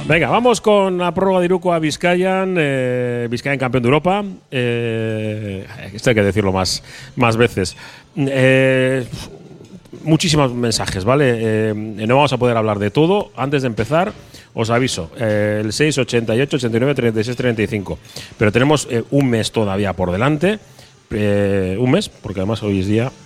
Venga, vamos con la prórroga de Iruko a Vizcayan. Vizcayan campeón de Europa. Esto hay que decirlo más veces. Muchísimos mensajes, ¿vale? No vamos a poder hablar de todo. Antes de empezar, os aviso, el 688 89 36 35. Pero tenemos un mes todavía por delante. Un mes, porque además hoy es día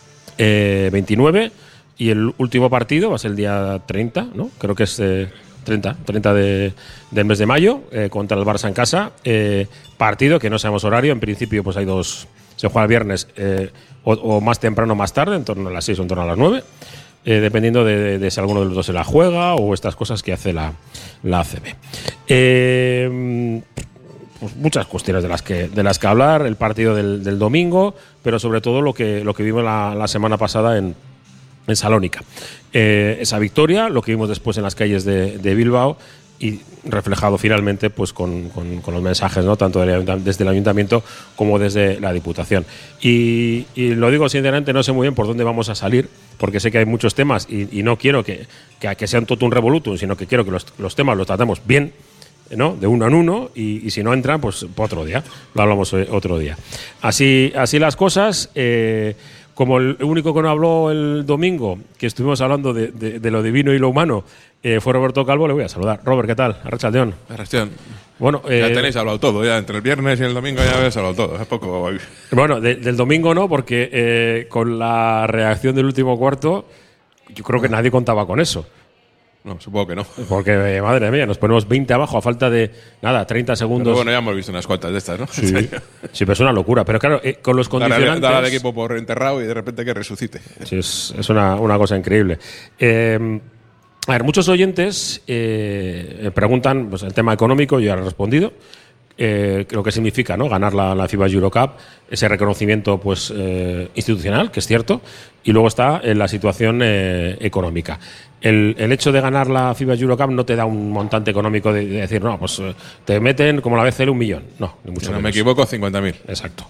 29 y el último partido va a ser el día 30, ¿no? Creo que es 30 del mes de mayo, contra el Barça en casa. Partido que no sabemos horario. En principio, pues hay dos. Se juega el viernes o más temprano o más tarde, en torno a las 6 o en torno a las 9, dependiendo de si alguno de los dos se la juega o estas cosas que hace la ACB. Pues muchas cuestiones de las que hablar, el partido del domingo, pero sobre todo lo que vimos la semana pasada en Salónica. Esa victoria, lo que vimos después en las calles de Bilbao y reflejado finalmente pues con los mensajes, ¿no? Tanto desde el ayuntamiento como desde la Diputación. Y lo digo sinceramente, no sé muy bien por dónde vamos a salir, porque sé que hay muchos temas y no quiero que sean totum revolutum, sino que quiero que los temas los tratemos bien, ¿no? De uno en uno, y si no entran, pues otro día. Lo hablamos otro día. Así las cosas. Como el único que no habló el domingo, que estuvimos hablando de lo divino y lo humano, fue Roberto Calvo, le voy a saludar. Robert, ¿qué tal? Arratsaldeon. Arratsaldeon. Bueno, ya tenéis hablado todo, ya entre el viernes y el domingo ya habéis hablado todo. Es poco. Bueno, del domingo no, porque con la reacción del último cuarto, yo creo que nadie contaba con eso. No, supongo que no. Porque, madre mía, nos ponemos 20 abajo a falta de, 30 segundos. Pero bueno, ya hemos visto unas cuantas de estas, ¿no? Sí, sí, pero es una locura. Pero claro, con los condicionantes… Dar al equipo por enterrado y de repente que resucite. Sí, es una cosa increíble. A ver, muchos oyentes preguntan pues, el tema económico, yo ya lo he respondido. Lo que significa, ¿no? Ganar la FIBA Eurocup, ese reconocimiento pues institucional, que es cierto, y luego está en la situación económica. El hecho de ganar la FIBA Eurocup no te da un montante económico de decir, no, pues te meten como la BCL 1 millón. No, ni mucho si no menos. me equivoco, 50.000. Exacto.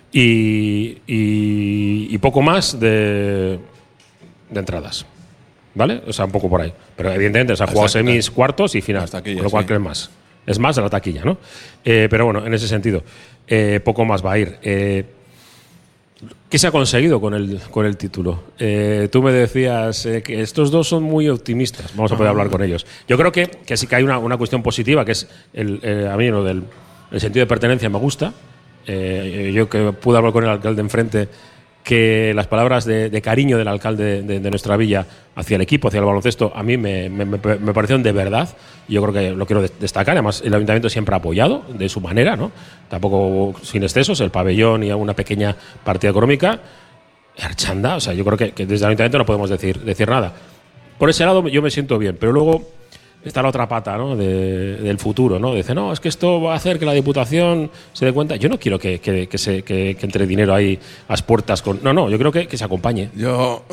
Y poco más de entradas, ¿vale? O sea, un poco por ahí. Pero evidentemente se ha jugado semis, cuartos y final, taquilla, con lo cual sí. crees más. Es más de la taquilla, ¿no? Pero bueno, en ese sentido, poco más va a ir. ¿Qué se ha conseguido con el título? Tú me decías que estos dos son muy optimistas. Vamos a poder hablar con ellos. Yo creo que sí que hay una cuestión positiva, que es a mí lo del el sentido de pertenencia me gusta. Yo que pude hablar con el alcalde enfrente, que las palabras de cariño del alcalde de nuestra villa hacia el equipo, hacia el baloncesto, a mí me parecieron de verdad. Yo creo que lo quiero destacar. Además, el ayuntamiento siempre ha apoyado de su manera, ¿no? Tampoco sin excesos, el pabellón y alguna pequeña partida económica. Archanda, o sea, yo creo que desde el ayuntamiento no podemos decir nada. Por ese lado yo me siento bien, pero luego está la otra pata, ¿no? del futuro, ¿no? Dice, no, es que esto va a hacer que la Diputación se dé cuenta. Yo no quiero que entre dinero ahí a las puertas con… No, yo creo que se acompañe. Yo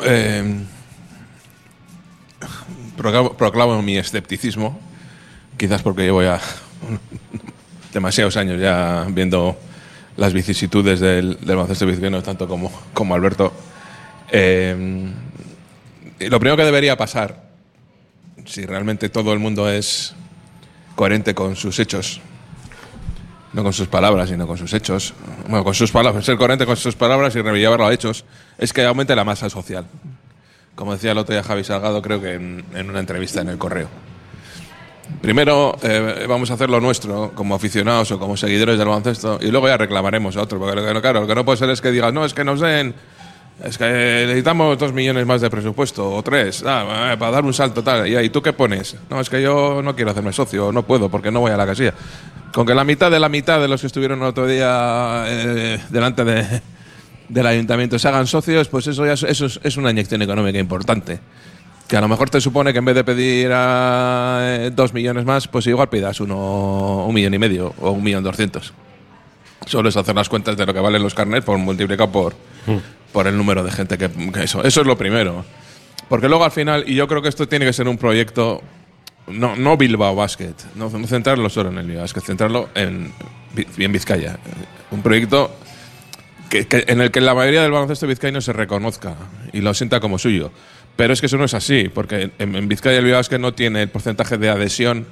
proclamo mi escepticismo, quizás porque llevo ya demasiados años ya viendo las vicisitudes del baloncesto vizcaíno, tanto como Alberto. Lo primero que debería pasar, si realmente todo el mundo es coherente con sus hechos, no con sus palabras, sino con sus hechos, bueno, con sus palabras, ser coherente con sus palabras y llevarlo a hechos, es que aumente la masa social. Como decía el otro día Javi Salgado, creo que en una entrevista en El Correo. Primero vamos a hacer lo nuestro como aficionados o como seguidores del baloncesto y luego ya reclamaremos a otro, porque claro, lo que no puede ser es que digas, no, es que nos den… Es que necesitamos 2 millones más de presupuesto, o 3, para dar un salto tal. ¿Y tú qué pones? No, es que yo no quiero hacerme socio, no puedo, porque no voy a la casilla. Con que la mitad de los que estuvieron el otro día delante del ayuntamiento se hagan socios, pues eso es una inyección económica importante. Que a lo mejor te supone que en vez de pedir 2 millones más, pues igual pidas 1,5 millones o 1.200.000. Solo es hacer las cuentas de lo que valen los carnets multiplicado por el número de gente que eso es lo primero. Porque luego al final, y yo creo que esto tiene que ser un proyecto, no Bilbao Basket, no centrarlo solo en el Bilbao Basket, centrarlo en Vizcaya. Un proyecto en el que la mayoría del baloncesto vizcaíno se reconozca y lo sienta como suyo. Pero es que eso no es así, porque en Vizcaya el Bilbao Basket no tiene el porcentaje de adhesión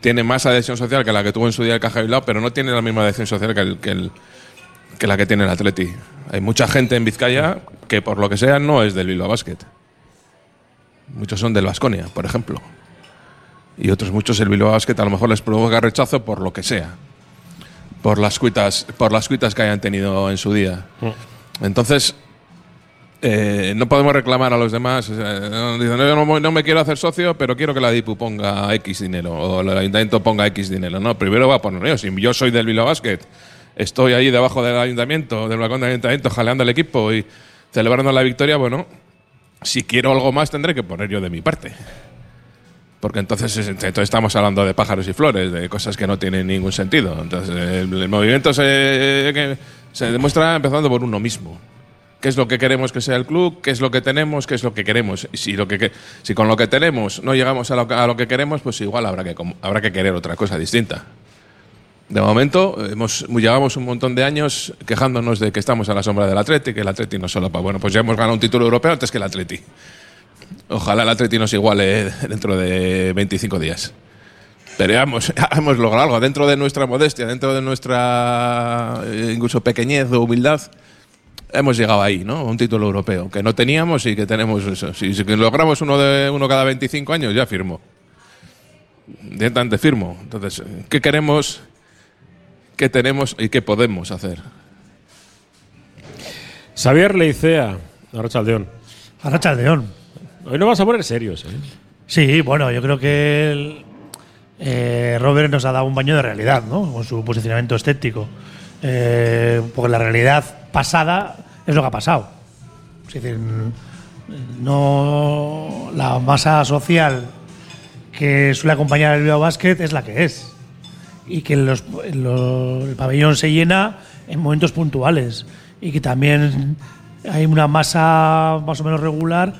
tiene más adhesión social que la que tuvo en su día el Caja Bilbao, pero no tiene la misma adhesión social que la que tiene el Atleti. Hay mucha gente en Vizcaya que, por lo que sea, no es del Bilbao Basket. Muchos son del Baskonia, por ejemplo. Y otros muchos el Bilbao Basket a lo mejor les provoca rechazo por lo que sea. Por las cuitas que hayan tenido en su día. Entonces, no podemos reclamar a los demás. Dicen, yo no me quiero hacer socio, pero quiero que la DIPU ponga X dinero o el ayuntamiento ponga X dinero. No, primero va a poner yo. Si yo soy del Bilbao Basket, estoy ahí debajo del ayuntamiento, del balcón del ayuntamiento, jaleando al equipo y celebrando la victoria, bueno, si quiero algo más tendré que poner yo de mi parte. Porque entonces estamos hablando de pájaros y flores, de cosas que no tienen ningún sentido. Entonces el movimiento se demuestra empezando por uno mismo. ¿Qué es lo que queremos que sea el club? ¿Qué es lo que tenemos? ¿Qué es lo que queremos? Y si con lo que tenemos no llegamos a lo que queremos, pues igual habrá que querer otra cosa distinta. De momento, llevamos un montón de años quejándonos de que estamos a la sombra del Atleti, que el Atleti nos solapa. Bueno, pues ya hemos ganado un título europeo antes que el Atleti. Ojalá el Atleti nos iguale dentro de 25 días. Pero ya hemos logrado algo. Dentro de nuestra modestia, dentro de nuestra incluso pequeñez o humildad, hemos llegado ahí, ¿no? Un título europeo, que no teníamos y que tenemos eso. Si logramos uno cada 25 años, ya firmo. Directamente firmo. Entonces, ¿qué queremos? ¿Qué tenemos y qué podemos hacer? Xavier Leicea, Arratsaldeon. Arratsaldeon. Hoy no vas a poner serios, ¿eh? Sí, bueno, yo creo que Robert nos ha dado un baño de realidad, ¿no? Con su posicionamiento estético. Porque la realidad pasada es lo que ha pasado. Es decir, no, la masa social que suele acompañar al Bilbao Basket es la que es. Y que el pabellón se llena en momentos puntuales. Y que también hay una masa más o menos regular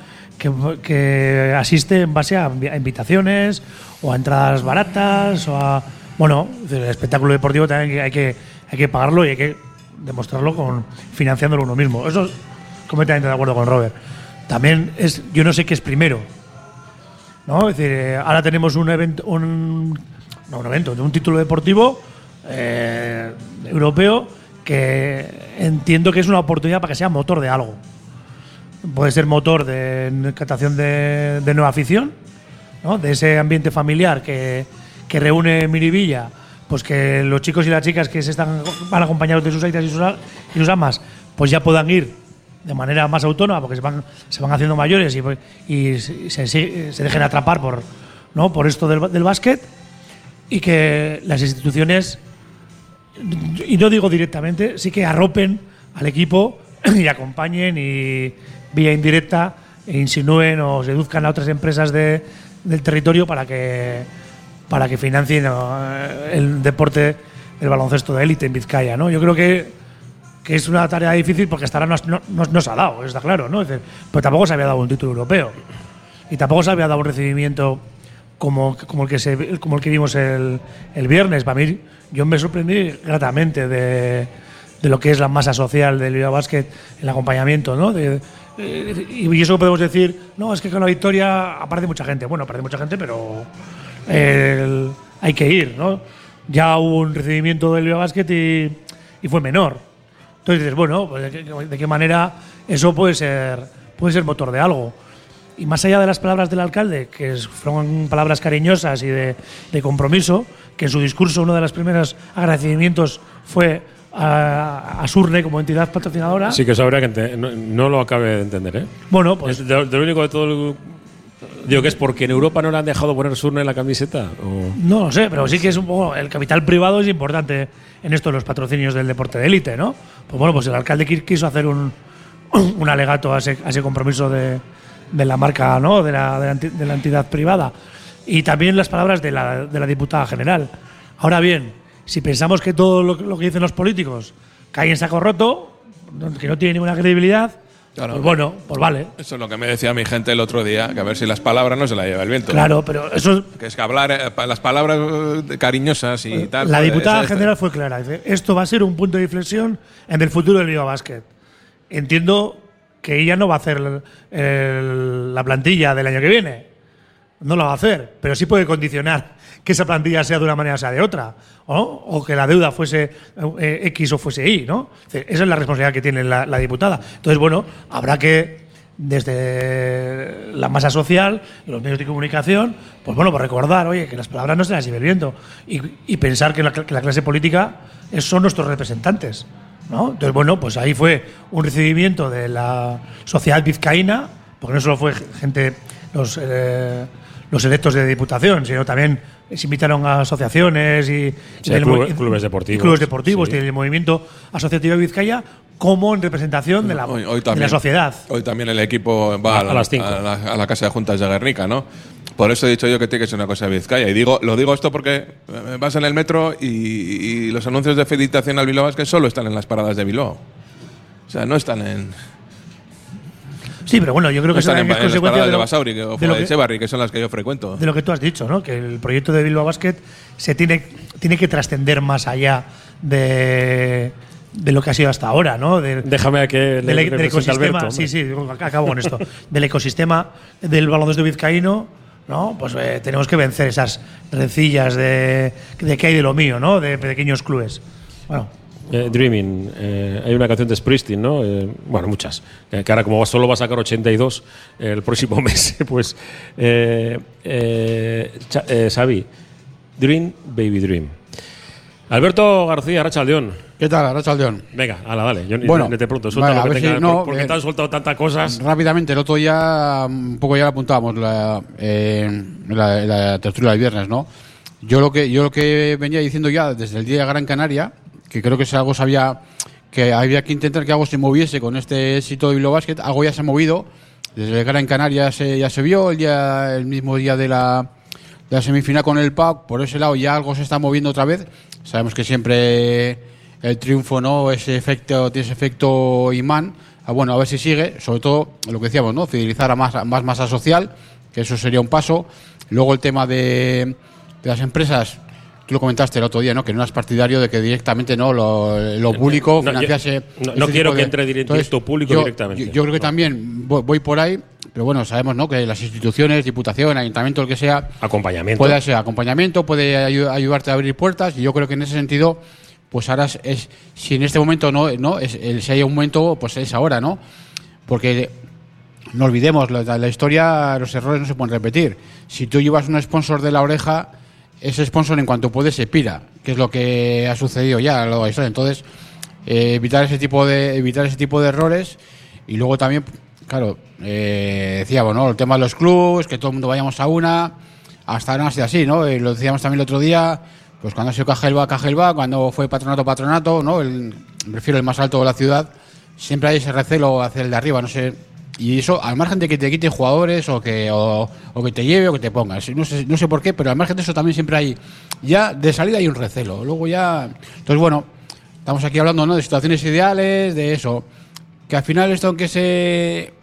que asiste en base a invitaciones o a entradas baratas o a… Bueno, el espectáculo deportivo también hay que pagarlo y hay que demostrarlo financiándolo uno mismo. Eso es completamente de acuerdo con Robert. También yo no sé qué es primero, ¿no? Es decir, ahora tenemos un título deportivo europeo que entiendo que es una oportunidad para que sea motor de algo. Puede ser motor de captación de nueva afición, ¿no? De ese ambiente familiar que reúne Miribilla, pues que los chicos y las chicas que van acompañados de sus aitas y sus amas, pues ya puedan ir de manera más autónoma, porque se van haciendo mayores y se dejen atrapar por esto del básquet, y que las instituciones, y no digo directamente, sí que arropen al equipo y acompañen y vía indirecta insinúen o seduzcan a otras empresas del territorio para que financien el deporte, el baloncesto de élite en Vizcaya, ¿no? Yo creo que es una tarea difícil porque hasta ahora no se ha dado, está claro, ¿no? Es decir, pero tampoco se había dado un título europeo y tampoco se había dado un recibimiento como el que vimos el viernes. Para mí, yo me sorprendí gratamente de lo que es la masa social del Bilbao Basket, el acompañamiento, ¿no? Y eso podemos decir, no, es que con la victoria aparece mucha gente. Bueno, aparece mucha gente, pero hay que ir, ¿no? Ya hubo un recibimiento del Bilbao Basket y fue menor. Entonces dices, bueno, pues ¿de qué manera eso puede ser motor de algo? Y más allá de las palabras del alcalde, que fueron palabras cariñosas y de compromiso, que en su discurso uno de los primeros agradecimientos fue a Surne como entidad patrocinadora. Sí, que eso habría que no lo acabe de entender, ¿eh? Bueno, pues… De lo único de todo… Digo que es porque en Europa no le han dejado poner Surne en la camiseta. No lo sé, pero sí que es un poco… El capital privado es importante en esto de los patrocinios del deporte de élite, ¿no? Pues bueno, pues el alcalde quiso hacer un alegato a ese compromiso de la marca, ¿no? de la entidad privada. Y también las palabras de la diputada general. Ahora bien, si pensamos que todo lo que dicen los políticos cae en saco roto, que no tiene ninguna credibilidad, claro, pues bueno, pues vale. Eso es lo que me decía mi gente el otro día, que a ver si las palabras no se las lleva el viento. Claro, pero eso… Que es que hablar, las palabras cariñosas y tal… La diputada general fue clara. Dice, esto va a ser un punto de inflexión en el futuro del Bilbao Basket. Entiendo que ella no va a hacer la plantilla del año que viene. no lo va a hacer, pero sí puede condicionar que esa plantilla sea de una manera o sea de otra, ¿no? O que la deuda fuese X o fuese Y, ¿no? Esa es la responsabilidad que tiene la diputada. Entonces, bueno, habrá que, desde la masa social, los medios de comunicación, pues bueno, pues recordar, oye, que las palabras no se las lleve el viento y pensar que la clase política son nuestros representantes, ¿no? Entonces, bueno, pues ahí fue un recibimiento de la sociedad vizcaína, porque no solo fue gente, los electos de diputación, sino también se invitaron a asociaciones y clubes deportivos. Y clubes deportivos, sí. y el movimiento asociativo de Vizcaya, como en representación de la sociedad. Hoy también el equipo va a las 5 a la Casa de Juntas de Guernica, ¿no? Por eso he dicho yo que tiene que ser una cosa de Vizcaya. Y lo digo esto porque vas en el metro y los anuncios de felicitación al Bilbao Basket solo están en las paradas de Bilbao. O sea, no están en… Sí, pero bueno, yo creo que están en es las consecuencia paradas de de Basauri o de Echevarri, que son las que yo frecuento. De lo que tú has dicho, ¿no? Que el proyecto de Bilbao Basket se tiene que trascender más allá de lo que ha sido hasta ahora, ¿no? Déjame que del ecosistema. Alberto, sí, acabo con esto. Del ecosistema del baloncesto vizcaíno, ¿no? Pues tenemos que vencer esas rencillas de que hay de lo mío, ¿no? De pequeños clubes. Bueno. Dreaming, hay una canción de Springsteen, ¿no? Bueno, muchas. Que ahora, como solo va a sacar 82 el próximo mes, pues. Xavi, Dream, Baby Dream. Alberto García, Arratsaldeon. ¿Qué tal, Arratsaldeon? Venga, dale. Yo bueno, te pregunto, suelta vale, lo que tengas, porque te han soltado soltado tantas cosas. Rápidamente, el otro día, un poco ya lo apuntábamos, la tertulia del viernes, ¿no? Yo lo que venía diciendo ya desde el día de Gran Canaria, que creo que algo que había que intentar que algo se moviese con este éxito de Bilbao Basket, algo ya se ha movido. Desde el Gran Canaria ya se vio el mismo día de la semifinal con el PAOK, por ese lado ya algo se está moviendo otra vez. Sabemos que siempre el triunfo, ¿no? Tiene ese efecto imán. Bueno, a ver si sigue, sobre todo lo que decíamos, ¿no? Fidelizar a más masa social, que eso sería un paso. Luego el tema de las empresas. Tú lo comentaste el otro día, ¿no? Que no eras partidario de que directamente lo público financiase. No quiero que entre directo público directamente. Yo creo que también voy por ahí, pero bueno, sabemos, ¿no? Que las instituciones, diputación, ayuntamiento, el que sea. Acompañamiento. Puede ser acompañamiento, puede ayudarte a abrir puertas. Y yo creo que en ese sentido, pues ahora si en este momento si hay un momento, pues es ahora, ¿no? Porque no olvidemos, la historia, los errores no se pueden repetir. Si tú llevas un sponsor de la oreja, ese sponsor en cuanto puede se pira, que es lo que ha sucedido ya a lo largo de la historia. Entonces, evitar ese tipo de errores. Y luego también, claro, decíamos, ¿no? El tema de los clubes, que todo el mundo vayamos a una, hasta ahora no ha sido así, ¿no? Lo decíamos también el otro día, pues cuando ha sido Cajelba, cuando fue patronato, ¿no? Prefiero el más alto de la ciudad, siempre hay ese recelo hacia el de arriba, no sé. Y eso, al margen de que te quite jugadores o que te lleve o que te pongas. No sé por qué, pero al margen de eso también siempre hay. Ya de salida hay un recelo. Luego ya. Entonces, bueno, estamos aquí hablando, ¿no? De situaciones ideales, de eso. Que al final esto a qué se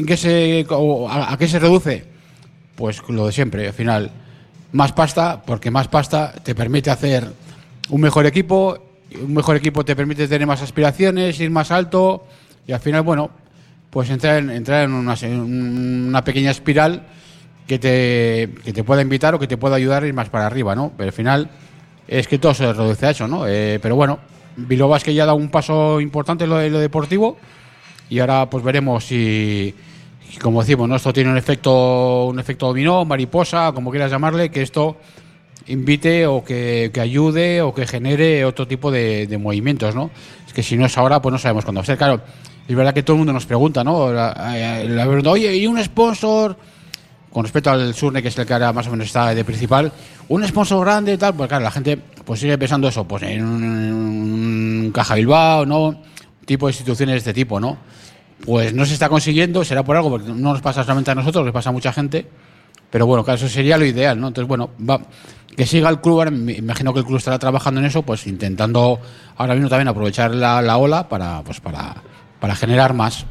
reduce. Pues lo de siempre. Al final, más pasta, porque más pasta te permite hacer un mejor equipo. Un mejor equipo te permite tener más aspiraciones, ir más alto. Y al final, bueno, pues entrar en una pequeña espiral que te pueda invitar o que te pueda ayudar a ir más para arriba, ¿no? Pero al final es que todo se reduce a eso, ¿no? Pero bueno, Bilbao Basket ya ha dado un paso importante en lo deportivo y ahora pues veremos si como decimos, ¿no? Esto tiene un efecto dominó, mariposa, como quieras llamarle, que esto invite o que ayude o que genere otro tipo de movimientos, ¿no? Es que si no es ahora, pues no sabemos cuándo va a ser. Claro, es verdad que todo el mundo nos pregunta, ¿no? Oye, ¿y un sponsor? Con respecto al Surne, que es el que ahora más o menos está de principal, un sponsor grande y tal, pues claro, la gente pues sigue pensando eso, pues en un Caja Bilbao, ¿no? Tipo de instituciones de este tipo, ¿no? Pues no se está consiguiendo, será por algo, porque no nos pasa solamente a nosotros, le pasa a mucha gente, pero bueno, claro, eso sería lo ideal, ¿no? Entonces, bueno, que siga el club, ahora me imagino que el club estará trabajando en eso, pues intentando ahora mismo también aprovechar la ola para generar más.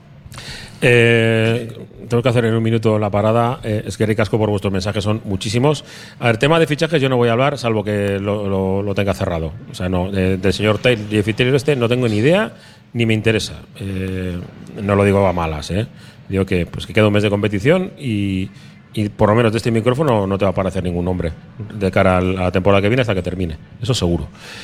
Tengo que hacer en un minuto la parada. Es que ricasco por vuestros mensajes, son muchísimos. A ver, tema de fichajes yo no voy a hablar, salvo que lo tenga cerrado. O sea, no, del señor Taylor y el no tengo ni idea ni me interesa. No lo digo a malas, digo que queda un mes de competición y y por lo menos de este micrófono no te va a aparecer ningún nombre de cara a la temporada que viene hasta que termine, eso seguro.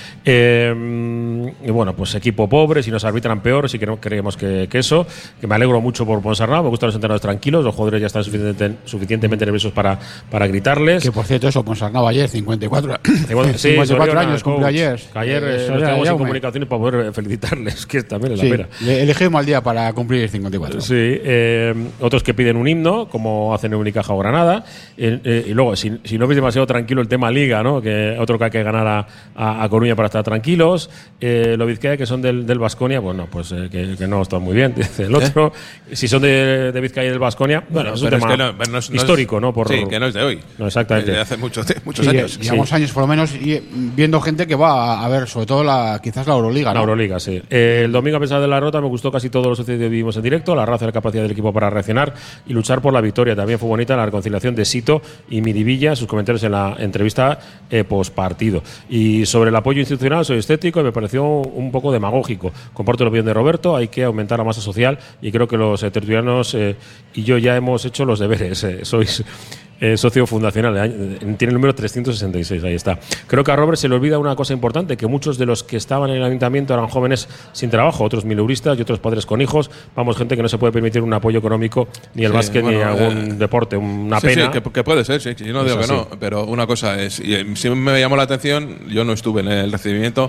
Y bueno, pues equipo pobre, si nos arbitran peor, sí que no creemos que eso, que me alegro mucho por Ponsarnado, me gustan los entrenadores tranquilos, los jugadores ya están suficientemente nerviosos para gritarles. Que por cierto, eso, Ponsarnado ayer, 54 años cumplió ayer. Ayer nos quedamos sin comunicaciones para poder felicitarles, que también es la pena. Elegí un mal día para cumplir 54. Sí, otros que piden un himno, como hacen en Unicaja o Granada, y luego, si no veis demasiado tranquilo el tema Liga, ¿no? Que otro que hay que ganar a Coruña para estar tranquilos, los Vizcaya que son del Baskonia, bueno, pues que no están muy bien, dice el otro. Si son de Vizcaya y del Baskonia, bueno, es un tema no es histórico, ¿no? Sí, que no es de hoy. No, exactamente. De hace muchos años. Llevamos años por lo menos viendo gente que va a ver, sobre todo quizás la Euroliga, ¿no? La Euroliga, sí. El domingo, a pesar de la derrota, me gustó casi todo lo que vivimos en directo, la raza y la capacidad del equipo para reaccionar y luchar por la victoria. También fue bonita la reconciliación de Sito y Miribilla, sus comentarios en la entrevista postpartido. Y sobre el apoyo institucional, soy escéptico y me pareció un poco demagógico. Comparto la opinión de Roberto, hay que aumentar la masa social y creo que los tertulianos y yo ya hemos hecho los deberes. Sois socio fundacional, tiene el número 366, ahí está. Creo que a Robert se le olvida una cosa importante, que muchos de los que estaban en el ayuntamiento eran jóvenes sin trabajo, otros mileuristas y otros padres con hijos, vamos, gente que no se puede permitir un apoyo económico ni el básquet ni algún deporte, una pena. Sí, que puede ser, sí, yo no digo que no, pero una cosa es, y si me llamó la atención, yo no estuve en el recibimiento,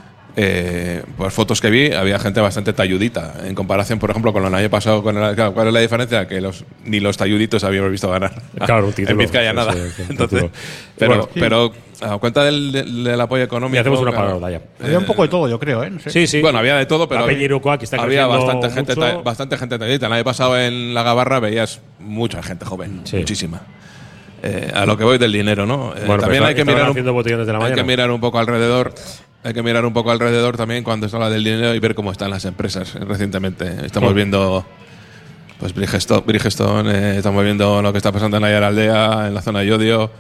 por fotos que vi, había gente bastante talludita en comparación, por ejemplo, con lo del año pasado. Claro, ¿cuál es la diferencia? Que ni los talluditos habíamos visto ganar. Claro, un título. En Vizcaya nada. Entonces, pero a cuenta del apoyo económico. Y hacemos una parada ya. Había un poco de todo, yo creo, ¿eh? No sé. Sí. Bueno, había de todo, pero había bastante gente talludita. El año pasado en la Gabarra veías mucha gente joven, muchísima. A lo que voy del dinero, ¿no? Bueno, también hay que mirar un poco alrededor. Hay que mirar un poco alrededor también cuando se habla del dinero y ver cómo están las empresas recientemente. Estamos viendo pues Bridgestone, estamos viendo lo que está pasando en la Aldea, en la zona de Llodio,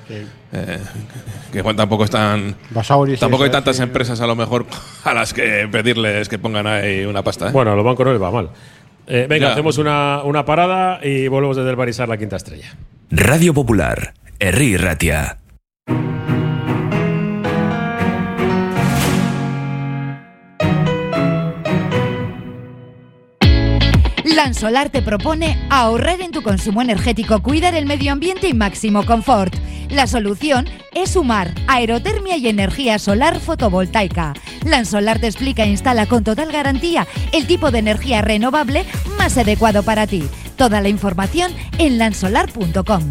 que tampoco están Basauris, tampoco hay tantas empresas a lo mejor a las que pedirles que pongan ahí una pasta. Bueno, a los bancos no les va mal. Venga, hacemos una parada y volvemos desde el Barisar la quinta estrella. Radio Popular, Herri Ratia. Lansolar te propone ahorrar en tu consumo energético, cuidar el medio ambiente y máximo confort. La solución es sumar aerotermia y energía solar fotovoltaica. Lansolar te explica e instala con total garantía el tipo de energía renovable más adecuado para ti. Toda la información en lansolar.com.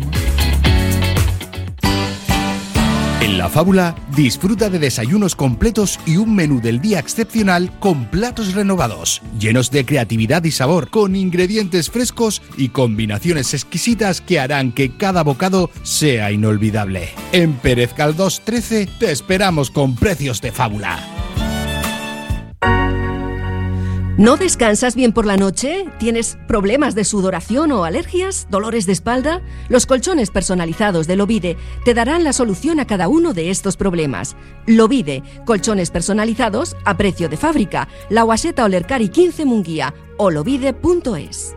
En La Fábula, disfruta de desayunos completos y un menú del día excepcional con platos renovados, llenos de creatividad y sabor, con ingredientes frescos y combinaciones exquisitas que harán que cada bocado sea inolvidable. En Pérez Galdós 13 te esperamos con precios de fábula. ¿No descansas bien por la noche? ¿Tienes problemas de sudoración o alergias? ¿Dolores de espalda? Los colchones personalizados de Lovide te darán la solución a cada uno de estos problemas. Lovide, colchones personalizados a precio de fábrica. La Guaseta Olercari 15 Munguía o lovide.es.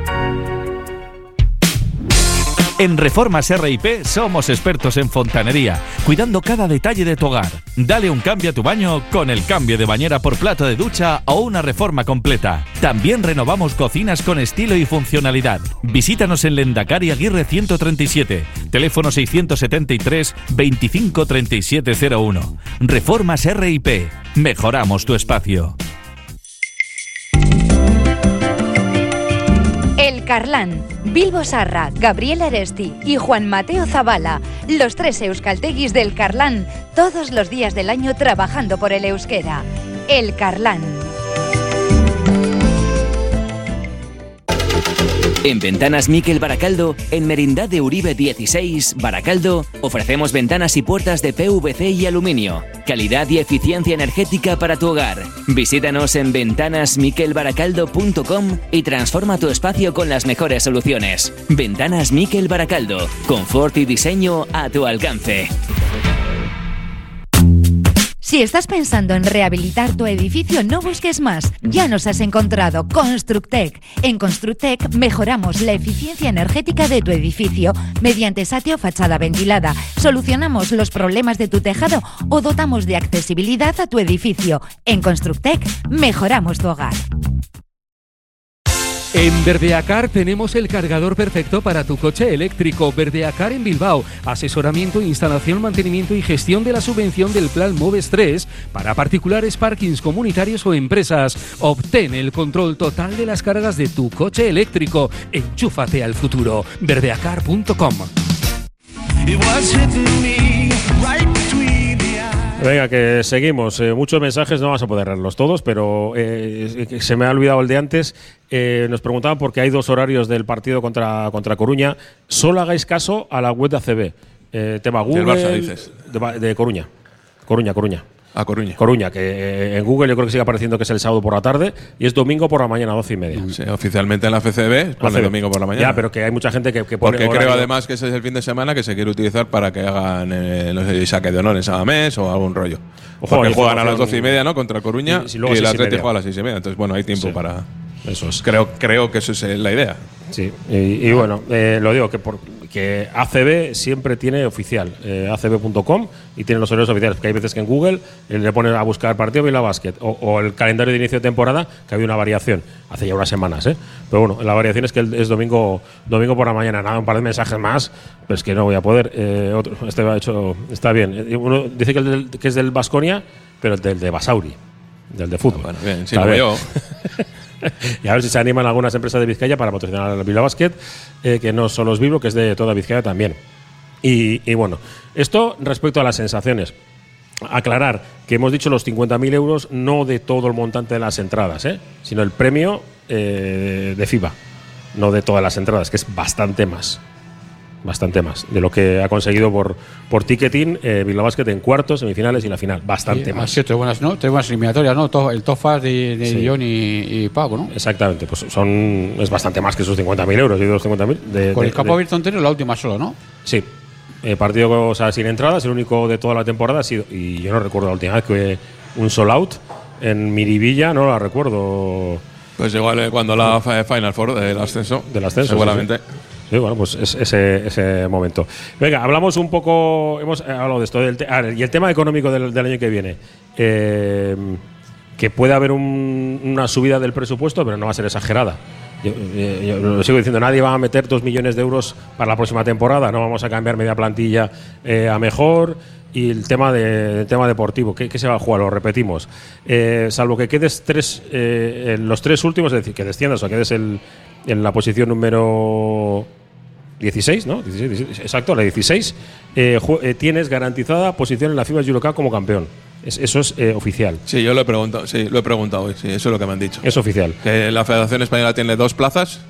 En Reformas R&P somos expertos en fontanería, cuidando cada detalle de tu hogar. Dale un cambio a tu baño con el cambio de bañera por plato de ducha o una reforma completa. También renovamos cocinas con estilo y funcionalidad. Visítanos en Lendakari Aguirre 137, teléfono 673 25 3701. Reformas R&P. Mejoramos tu espacio. El Carlán, Bilbo Sarra, Gabriel Aresti y Juan Mateo Zabala, los tres euskalteguis del Carlán, todos los días del año trabajando por el euskera. El Carlán. En Ventanas Miquel Baracaldo, en Merindad de Uribe 16, Baracaldo, ofrecemos ventanas y puertas de PVC y aluminio. Calidad y eficiencia energética para tu hogar. Visítanos en ventanasmiquelbaracaldo.com y transforma tu espacio con las mejores soluciones. Ventanas Miquel Baracaldo. Confort y diseño a tu alcance. Si Si estás pensando en rehabilitar tu edificio, no busques más. Ya nos has encontrado. Constructec. En Constructec mejoramos la eficiencia energética de tu edificio mediante satio fachada ventilada. Solucionamos los problemas de tu tejado o dotamos de accesibilidad a tu edificio. En Constructec mejoramos tu hogar. En Verdeacar tenemos el cargador perfecto para tu coche eléctrico. Verdeacar en Bilbao. Asesoramiento, instalación, mantenimiento y gestión de la subvención del Plan Moves 3 para particulares, parkings comunitarios o empresas. Obtén el control total de las cargas de tu coche eléctrico. Enchúfate al futuro. Verdeacar.com. Venga, que seguimos. Muchos mensajes, no vas a poder leerlos todos, pero se me ha olvidado el de antes. Nos preguntaban por qué hay 2 horarios del partido contra Coruña. Solo hagáis caso a la web de ACB. Tema Google. Del Barça, dices. De Coruña. Coruña. A Coruña. Coruña, que en Google yo creo que sigue apareciendo que es el sábado por la tarde y es domingo por la mañana, 12:30. Sí, oficialmente en la FCB pone domingo por la mañana. Ya, pero que hay mucha gente que pone. Porque creo además que ese es el fin de semana que se quiere utilizar para que hagan el saque de honor en Samamés o algún rollo. Porque juegan a las 12:30, ¿no? Contra Coruña y el Atlético juega a las 6:30. Entonces, bueno, hay tiempo para. Eso es. Creo que eso es la idea. Sí, y bueno, lo digo que ACB siempre tiene oficial, acb.com, y tiene los horarios oficiales, porque hay veces que en Google le pones a buscar partido Bilbao Basket o el calendario de inicio de temporada, que había una variación hace ya unas semanas, pero bueno, la variación es que es domingo por la mañana. Nada, un par de mensajes más, pero es que no voy a poder. Está bien. Uno dice que es del Baskonia, pero el de Basauri, del de fútbol. Bueno, bien, sí, lo veo. Y a ver si se animan algunas empresas de Vizcaya para patrocinar al Bilbao Basket, que no solo es Bilbao, que es de toda Vizcaya también. Y bueno, esto respecto a las sensaciones. Aclarar que hemos dicho los 50.000 euros no de todo el montante de las entradas, sino el premio de FIBA, no de todas las entradas, que es bastante más de lo que ha conseguido por ticketing Bilbao Basket en cuartos, semifinales y la final. Bastante más. Sí, tres buenas eliminatorias, ¿no? El Tofas de sí. John y Paco, ¿no? Exactamente, pues es bastante más que esos 50.000 euros y los 50.000. Con el campo abierto entero, la última solo, ¿no? Sí. Partido sin entradas, el único de toda la temporada ha sido, y yo no recuerdo la última vez que un sold out en Miribilla, no la recuerdo. Pues igual cuando la Final Four del ascenso. Seguramente. Sí, bueno, pues es ese momento. Venga, hablamos un poco, hemos hablado de esto, y el tema económico del año que viene. Que puede haber una subida del presupuesto, pero no va a ser exagerada. Yo lo sigo diciendo, nadie va a meter 2 millones de euros para la próxima temporada, no vamos a cambiar media plantilla a mejor. Y el tema deportivo, ¿qué se va a jugar? Lo repetimos. Salvo que quedes los 3 últimos, es decir, que desciendas o quedes en la posición número 16, ¿no? 16, exacto, la 16, tienes garantizada posición en la FIBA Eurocup como campeón. Eso es oficial. Sí, yo lo he preguntado hoy, sí, eso es lo que me han dicho. Es oficial. Que la Federación Española tiene 2 plazas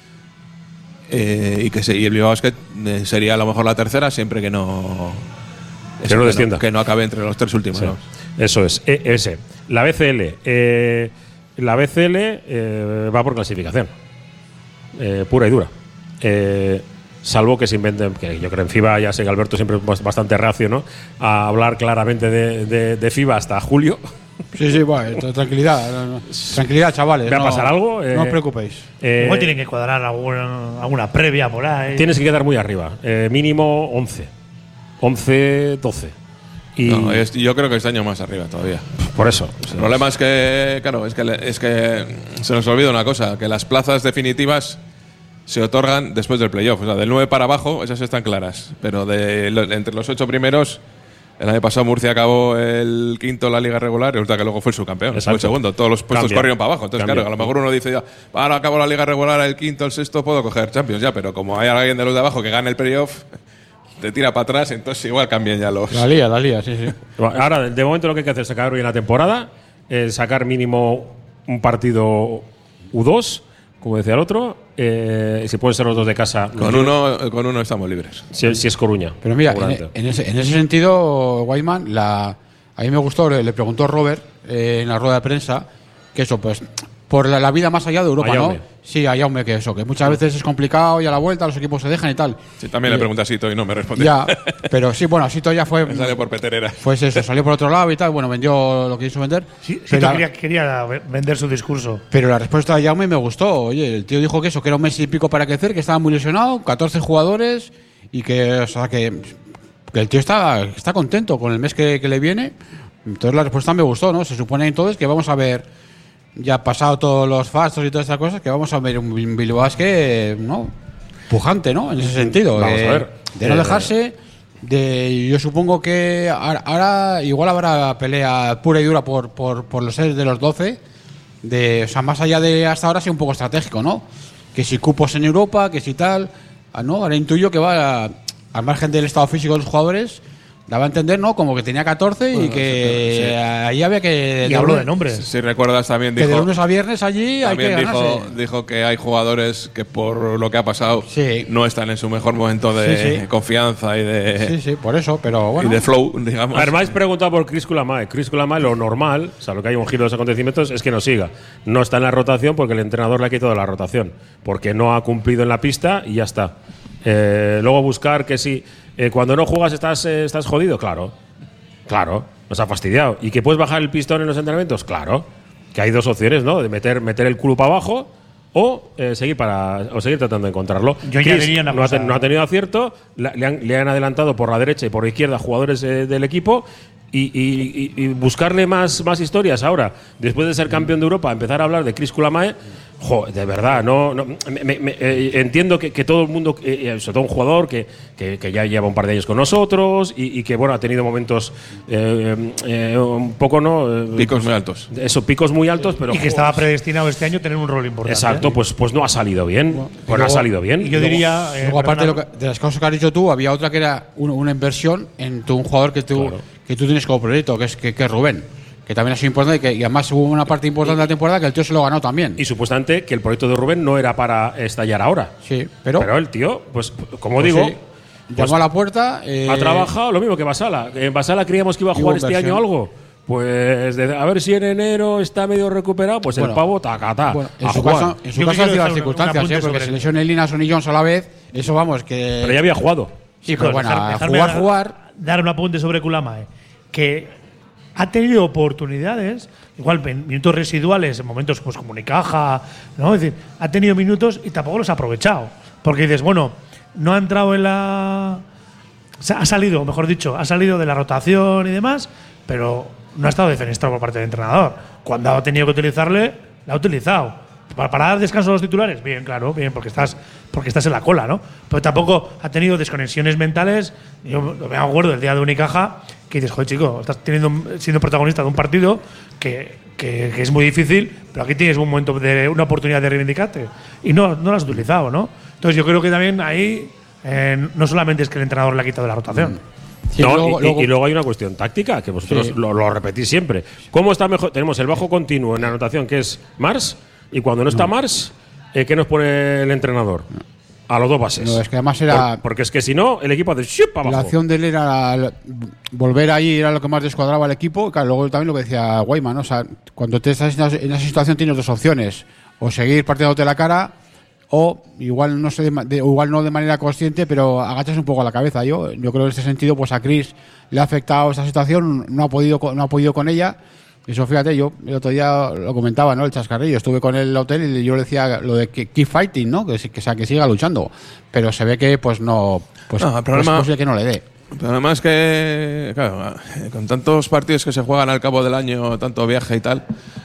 y el Bilbao Basket sería a lo mejor la tercera, siempre que no descienda. Que no acabe entre los 3 últimos. Sí. ¿No? Eso es. La BCL. La BCL va por clasificación. Pura y dura. Salvo que se inventen, que yo creo en FIBA, ya sé que Alberto siempre es bastante reacio, ¿no?, a hablar claramente de FIBA hasta julio. Sí, bueno, tranquilidad. Tranquilidad, chavales. ¿Va a pasar algo? No os preocupéis. Igual tienen que cuadrar alguna previa por ahí. Tienes que quedar muy arriba. Mínimo 11, 12. Y yo creo que este año más arriba todavía. Por eso. El problema es que, claro, es que se nos olvida una cosa, que las plazas definitivas se otorgan después del playoff. O sea, del 9 para abajo, esas están claras. Pero entre los 8 primeros, el año pasado Murcia acabó el quinto en la liga regular y resulta que luego fue el subcampeón. Fue el segundo. Todos los puestos corrieron para abajo. Entonces, claro, a lo mejor uno dice, ahora acabo la liga regular, el quinto, el sexto, puedo coger Champions ya. Pero como hay alguien de los de abajo que gane el playoff, te tira para atrás, entonces igual cambian ya los. La lía, sí. Ahora, de momento lo que hay que hacer es sacar bien la temporada, sacar mínimo un partido U2, como decía el otro, y si pueden ser los 2 de casa. Con uno estamos libres. Si es Coruña. Pero mira, en ese sentido, Whiteman, a mí me gustó, le preguntó Robert en la rueda de prensa, que eso, pues, por la vida más allá de Europa, Jaume. ¿no? Sí, a Jaume, que muchas veces es complicado y a la vuelta los equipos se dejan y tal. Sí, también le pregunté a Sito y no me respondió. Ya, pero sí, bueno, Sito ya fue. Me salió por peterera. Pues eso, salió por otro lado y tal. Bueno, vendió lo que quiso vender. Sí, pero, quería vender su discurso. pero la respuesta de Jaume me gustó. Oye, el tío dijo que era un mes y pico para crecer, que estaba muy lesionado, 14 jugadores y que el tío está contento con el mes que le viene. Entonces la respuesta me gustó, ¿no? Se supone entonces que vamos a ver, ya pasado todos los fastos y todas estas cosas, que vamos a ver un Bilbao Basket, ¿no? Pujante, ¿no? En ese sentido. Vamos a ver. De no dejarse. Yo supongo que ahora igual habrá pelea pura y dura por los seres de los 12. O sea, más allá de hasta ahora, sí un poco estratégico, ¿no? Que si cupos en Europa, que si tal. ¿No? Ahora intuyo que va al margen del estado físico de los jugadores. Daba a entender, ¿no? Como que tenía 14 y que sí. ahí había que. Y habló de nombres. Si recuerdas también Que dijo. de lunes a viernes allí hay que También ganarse. dijo que hay jugadores que por lo que ha pasado Sí. no están en su mejor momento de Sí. confianza y de, Sí, por eso, pero bueno. y de flow, digamos. A ver, me habéis preguntado por Chris Kulamae. Chris Kulamae, lo normal, o sea, lo que hay un giro de los acontecimientos es que no siga. No está en la rotación porque el entrenador le ha quitado la rotación. Porque no ha cumplido en la pista y ya está. Luego buscar que si cuando no juegas estás jodido, claro, nos ha fastidiado. ¿Y que puedes bajar el pistón en los entrenamientos? Claro. Que hay dos opciones, ¿no? De meter el culo para abajo o seguir tratando de encontrarlo. Yo Chris añadiría una cosa. no ha tenido acierto, le han adelantado por la derecha y por la izquierda jugadores del equipo y buscarle más historias ahora, después de ser campeón de Europa, empezar a hablar de Chris Kulamae. De verdad, entiendo que todo el mundo, sobre todo un jugador que ya lleva un par de años con nosotros y que bueno ha tenido momentos un poco Picos muy altos. Picos muy altos, pero Y que estaba predestinado este año a tener un rol importante. exacto, pues no ha salido bien. Pues no ha salido bien. Y yo diría. Luego, aparte de las cosas que has dicho tú, había otra que era una inversión en un jugador que tú tienes como proyecto, que es Rubén. Que también ha sido importante y además hubo una parte importante de la temporada que el tío se lo ganó también. Y supuestamente que el proyecto de Rubén no era para estallar ahora. Sí, pero el tío, pues como digo, sí, llamó a la puerta. ha trabajado lo mismo que Basala. En Basala creíamos que iba a jugar este año algo. Pues a ver si en enero está medio recuperado, pues el pavo tacatá. Bueno, en a su jugar. caso, ha sido las circunstancias, porque se lesionó Linas y Jones a la vez. Eso vamos, que. Pero ya había jugado. Sí, pero bueno, Dejarme jugar. Dar un apunte sobre Kulamae. Que ha tenido oportunidades, igual minutos residuales en momentos pues como Unicaja, ¿no? Es decir, ha tenido minutos y tampoco los ha aprovechado. Porque dices, bueno, no ha entrado en la. Ha salido, mejor dicho, ha salido de la rotación y demás, pero no ha estado defenestrado por parte del entrenador. Cuando ha tenido que utilizarle, la ha utilizado. Para dar descanso a los titulares, bien, claro, bien, porque estás en la cola, ¿no? Pero tampoco ha tenido desconexiones mentales. Yo me acuerdo del día de Unicaja que dices, joder, chico, estás siendo protagonista de un partido que es muy difícil, pero aquí tienes un momento una oportunidad de reivindicarte y no lo has utilizado, ¿no? Entonces yo creo que también ahí no solamente es que el entrenador le ha quitado la rotación. Sí, y luego hay una cuestión táctica, que vosotros lo repetís siempre. ¿Cómo está mejor? Tenemos el bajo continuo en la anotación, que es Mars, y cuando no está Mars, ¿qué nos pone el entrenador? A los dos bases. No, es que además era. Porque es que si no, el equipo hace ¡shup! Para abajo. La acción de él era volver ahí, era lo que más descuadraba al equipo. Claro, luego también lo que decía Guayman, ¿no? O sea, cuando te estás en esa situación tienes dos opciones: o seguir partiéndote la cara, o igual igual no de manera consciente, pero agachas un poco la cabeza. Yo creo que en este sentido, pues a Chris le ha afectado esta situación, no ha podido con ella. Eso, fíjate, yo el otro día lo comentaba, ¿no? El chascarrillo. Estuve con el hotel y yo le decía lo de que keep fighting, ¿no? Que siga luchando. Pero se ve que, pues no. Pues el problema, es posible que no le dé. El problema es que, claro, con tantos partidos que se juegan al cabo del año, tanto viaje y tal,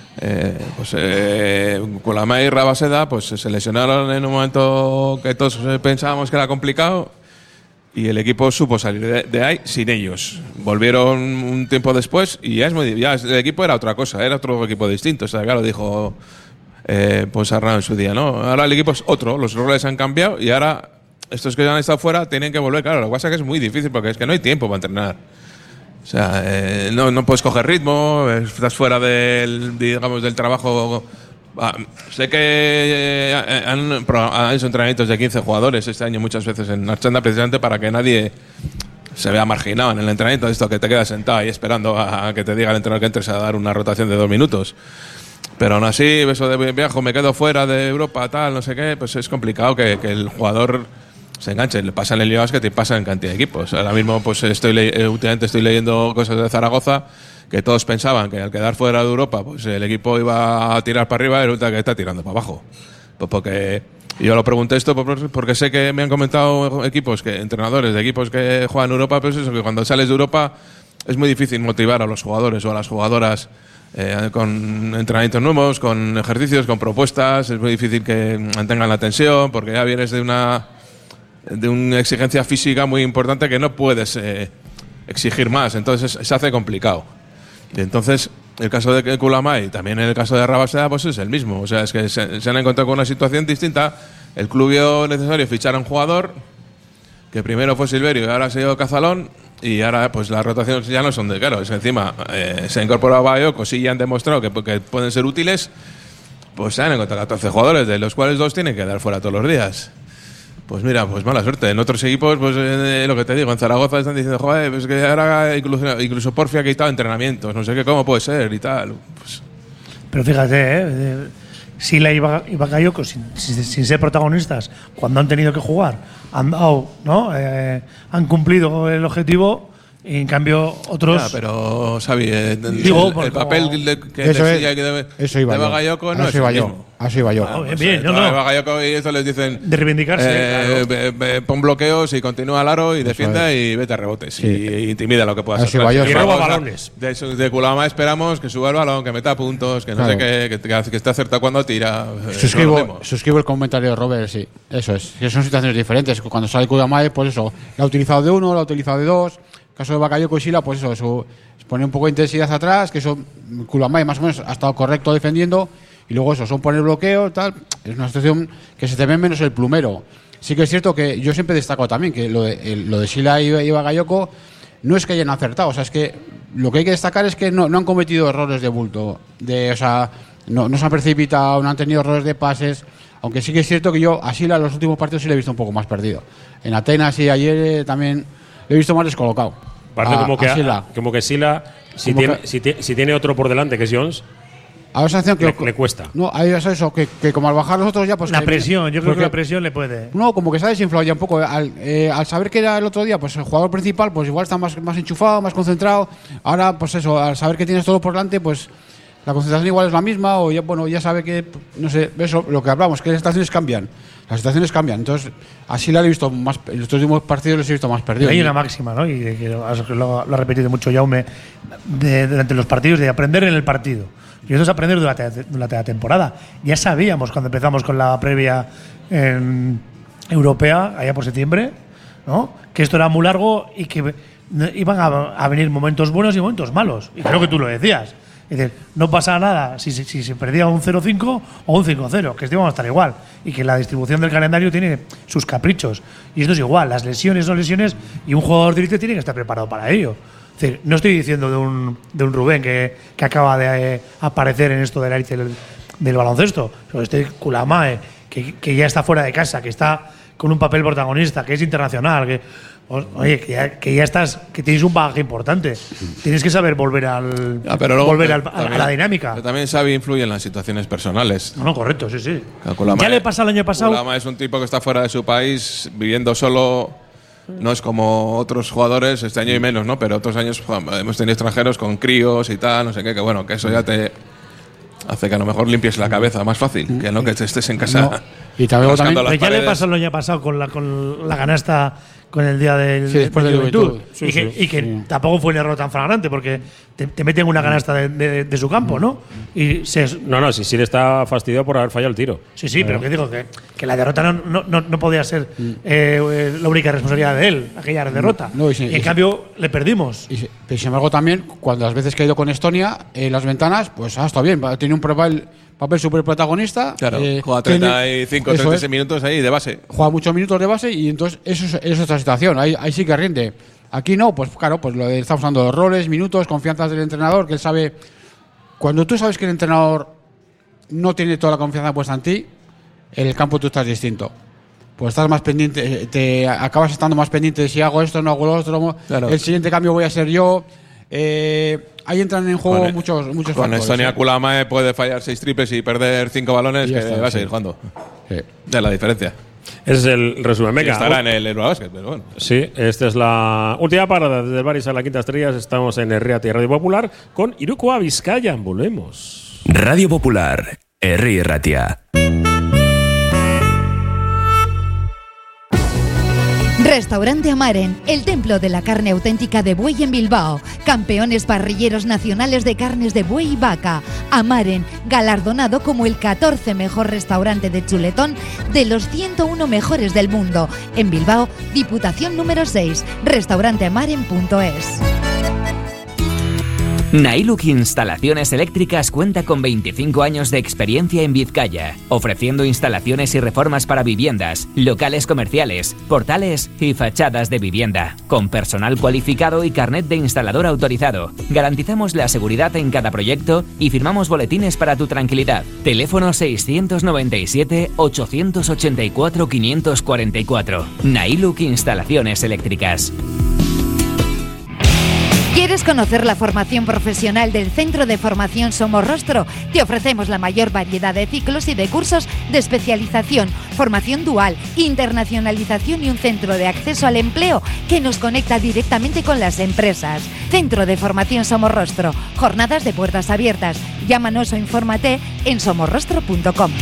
Kulamae y Rabaseda pues se lesionaron en un momento que todos pensábamos que era complicado. Y el equipo supo salir de ahí sin ellos. Volvieron un tiempo después y el equipo era otra cosa, era otro equipo distinto. O sea, claro, dijo pues Arnau en su día, ¿no? Ahora el equipo es otro, los roles han cambiado y ahora estos que han estado fuera tienen que volver. Claro, lo que pasa es que es muy difícil porque es que no hay tiempo para entrenar. O sea, no puedes coger ritmo, estás fuera del trabajo. Sé que han hecho entrenamientos de 15 jugadores este año muchas veces en Archanda, precisamente para que nadie se vea marginado en el entrenamiento. Esto que te quedas sentado ahí esperando a que te diga el entrenador que entres a dar una rotación de 2 minutos. Pero aún así, eso de viajo, me quedo fuera de Europa, tal, no sé qué, pues es complicado que el jugador se enganche. Le pasa en el Liga Basket y pasa en cantidad de equipos. Ahora mismo, pues últimamente estoy leyendo cosas de Zaragoza que todos pensaban que al quedar fuera de Europa, pues el equipo iba a tirar para arriba y resulta que está tirando para abajo. Pues porque yo lo pregunté esto porque sé que me han comentado entrenadores de equipos que juegan en Europa, pues eso, que cuando sales de Europa es muy difícil motivar a los jugadores o a las jugadoras con entrenamientos nuevos, con ejercicios, con propuestas. Es muy difícil que mantengan la tensión porque ya vienes de una exigencia física muy importante que no puedes exigir más, entonces se hace complicado. Y entonces el caso de Kulamay y también el caso de Rabaseda pues es el mismo, o sea, es que se han encontrado con una situación distinta. El club vio necesario fichar a un jugador que primero fue Silverio y ahora se dio Cazalón, y ahora pues las rotaciones ya no son de claro, es que encima se ha incorporado Bayoko, sí ya han demostrado que pueden ser útiles, pues se han encontrado 14 jugadores, de los cuales 2 tienen que dar fuera todos los días. Pues mira, pues mala suerte. En otros equipos, pues lo que te digo, en Zaragoza están diciendo, joder, pues que ahora incluso Porfi ha quitado entrenamientos, no sé qué, cómo puede ser y tal. Pues. Pero fíjate, Sila y Bakayoko, sin ser protagonistas, cuando han tenido que jugar, han dado, ¿no? Han cumplido el objetivo. Y en cambio, otros. Ya, pero, Xavi, el papel que de Bakayoko no es el mismo. Así iba yo. Bien, no. Bakayoko y eso les dicen. De reivindicarse. Claro. Pon bloqueos y continúa al aro y defiende y vete a rebotes. Sí. Y intimida lo que pueda hacer. Y roba balones. De Kulama esperamos que suba el balón, que meta puntos, que no sé qué, que esté acertado cuando tira. Suscribo el comentario de Robert, sí. Eso es. Que son situaciones diferentes. Cuando sale Kulama, pues eso. La ha utilizado de uno, la ha utilizado de dos. Caso de Bakayoko y Sila, pues eso, pone un poco de intensidad atrás, que eso Kulamay más o menos ha estado correcto defendiendo, y luego eso, son poner bloqueo, tal. Es una situación que se te ve menos el plumero. Sí que es cierto que yo siempre he destacado también que lo de Sila y Bakayoko no es que hayan acertado, o sea, es que lo que hay que destacar es que no han cometido errores de bulto, o sea, no se han precipitado, no han tenido errores de pases, aunque sí que es cierto que yo a Sila en los últimos partidos sí le he visto un poco más perdido. En Atenas y ayer también lo he visto más descolocado. Parece como que Sila, si tiene otro por delante que es Jones, a esa sensación que le cuesta. No, hay eso, que como al bajar los otros ya, pues. La presión, yo creo que la presión le puede. No, como que se ha desinflado ya un poco. Al saber que era el otro día, pues el jugador principal, pues igual está más enchufado, más concentrado. Ahora, pues eso, al saber que tienes todo por delante, pues la concentración igual es la misma, o ya sabe que, no sé, eso, lo que hablamos, que las situaciones cambian. Las situaciones cambian. Entonces, así la he visto más. En los últimos partidos los he visto más perdidos. Hay una máxima, ¿no? Y que lo ha repetido mucho Jaume durante los partidos, de aprender en el partido. Y eso es aprender durante la temporada. Ya sabíamos cuando empezamos con la previa europea, allá por septiembre, ¿no? Que esto era muy largo y que iban a venir momentos buenos y momentos malos. Y creo que tú lo decías. Es decir, no pasa nada si se perdía un 0-5 o un 5-0, que íbamos a estar igual. Y que la distribución del calendario tiene sus caprichos. Y esto es igual, las lesiones son lesiones y un jugador de élite tiene que estar preparado para ello. Es decir, no estoy diciendo de un Rubén que acaba de aparecer en esto de la élite del baloncesto. Este Kulamay, que ya está fuera de casa, que está con un papel protagonista, que es internacional, que ya estás, que tienes un bagaje importante. Tienes que saber volver a la dinámica. Pero también Xavi influye en las situaciones personales. No, correcto, sí. Kulamay, ya le pasa el año pasado. Kulamay es un tipo que está fuera de su país, viviendo solo. No es como otros jugadores, este año y menos, ¿no? Pero otros años hemos tenido extranjeros con críos y tal, no sé qué, que eso ya te hace que a lo mejor limpies la cabeza más fácil, que no que estés en casa. No. Y también ya le pasó el año pasado con la canasta, con el día del después de Juventud. Y que tampoco fue un error tan flagrante, porque te meten una canasta de su campo, ¿no? No, si le está fastidiado por haber fallado el tiro. Sí, pero que digo que la derrota no podía ser la única responsabilidad de él, aquella derrota. Y en cambio le perdimos. Pero sin embargo también, cuando las veces que ha ido con Estonia, las ventanas, pues está bien, tiene un papel súper protagonista. Claro, juega 35, 36 minutos ahí de base. Juega muchos minutos de base y entonces eso es otra situación. Ahí sí que rinde. Aquí no, pues claro, pues lo de estamos usando los roles, minutos, confianza del entrenador, que él sabe. Cuando tú sabes que el entrenador no tiene toda la confianza puesta en ti, en el campo tú estás distinto. Pues estás más pendiente, te acabas estando más pendiente de si hago esto, no hago lo otro, claro. El siguiente cambio voy a ser yo. ahí entran en juego muchos con factores. Estonia Kulamae puede fallar 6 triples y perder 5 balones, Y que está, va a seguir jugando. De la diferencia. Ese es el resumen. Venga, estará en el Eurobasket, pero bueno. Sí, esta es la última parada desde el Baris a la Quinta Estrellas. Estamos en Herriatia Radio Popular con Irukoa Vizcaya. Volvemos. Radio Popular, Herri Ratia. Restaurante Amaren, el templo de la carne auténtica de buey en Bilbao. Campeones parrilleros nacionales de carnes de buey y vaca. Amaren, galardonado como el 14 mejor restaurante de chuletón de los 101 mejores del mundo. En Bilbao, Diputación número 6, restauranteamaren.es. Nailuk Instalaciones Eléctricas cuenta con 25 años de experiencia en Vizcaya, ofreciendo instalaciones y reformas para viviendas, locales comerciales, portales y fachadas de vivienda. Con personal cualificado y carnet de instalador autorizado, garantizamos la seguridad en cada proyecto y firmamos boletines para tu tranquilidad. Teléfono 697 884 544. Nailuk Instalaciones Eléctricas. ¿Quieres conocer la formación profesional del Centro de Formación Somorrostro? Te ofrecemos la mayor variedad de ciclos y de cursos de especialización, formación dual, internacionalización y un centro de acceso al empleo que nos conecta directamente con las empresas. Centro de Formación Somorrostro. Jornadas de puertas abiertas. Llámanos o infórmate en somorrostro.com.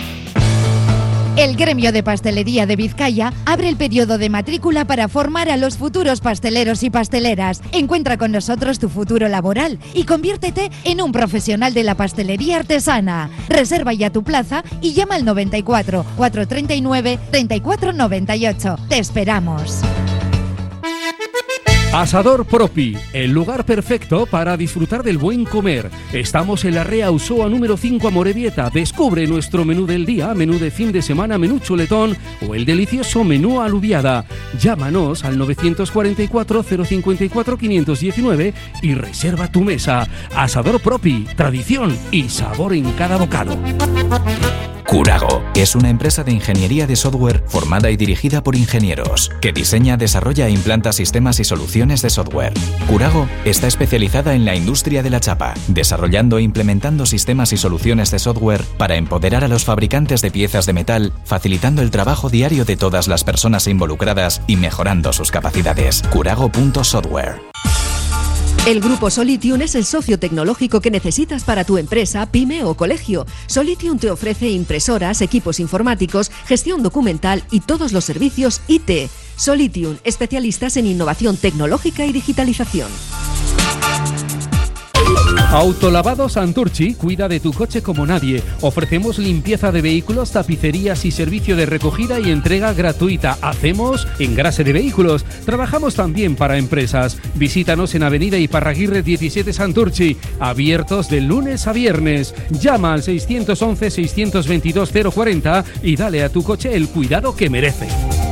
El Gremio de Pastelería de Vizcaya abre el periodo de matrícula para formar a los futuros pasteleros y pasteleras. Encuentra con nosotros tu futuro laboral y conviértete en un profesional de la pastelería artesana. Reserva ya tu plaza y llama al 94 439 34 98. Te esperamos. Asador Propi, el lugar perfecto para disfrutar del buen comer. Estamos en la Rea Usoa número 5 Amorebieta. Descubre nuestro menú del día, menú de fin de semana, menú chuletón o el delicioso menú alubiada. Llámanos al 944 054 519 y reserva tu mesa. Asador Propi, tradición y sabor en cada bocado. Curago es una empresa de ingeniería de software formada y dirigida por ingenieros, que diseña, desarrolla e implanta sistemas y soluciones de software. Curago está especializada en la industria de la chapa, desarrollando e implementando sistemas y soluciones de software para empoderar a los fabricantes de piezas de metal, facilitando el trabajo diario de todas las personas involucradas y mejorando sus capacidades. Curago.software. El Grupo Solitium es el socio tecnológico que necesitas para tu empresa, pyme o colegio. Solitium te ofrece impresoras, equipos informáticos, gestión documental y todos los servicios IT. Solitium, especialistas en innovación tecnológica y digitalización. Autolavado Santurchi cuida de tu coche como nadie. Ofrecemos limpieza de vehículos, tapicerías y servicio de recogida y entrega gratuita. Hacemos engrase de vehículos. Trabajamos también para empresas. Visítanos en Avenida Iparraguirre 17 Santurchi. Abiertos de lunes a viernes. Llama al 611 622 040 y dale a tu coche el cuidado que merece.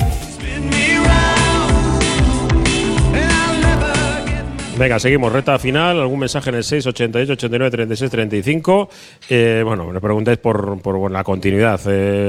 Venga, seguimos. Reta final. ¿Algún mensaje en el 688 89 36 35? Bueno, me preguntáis por la continuidad.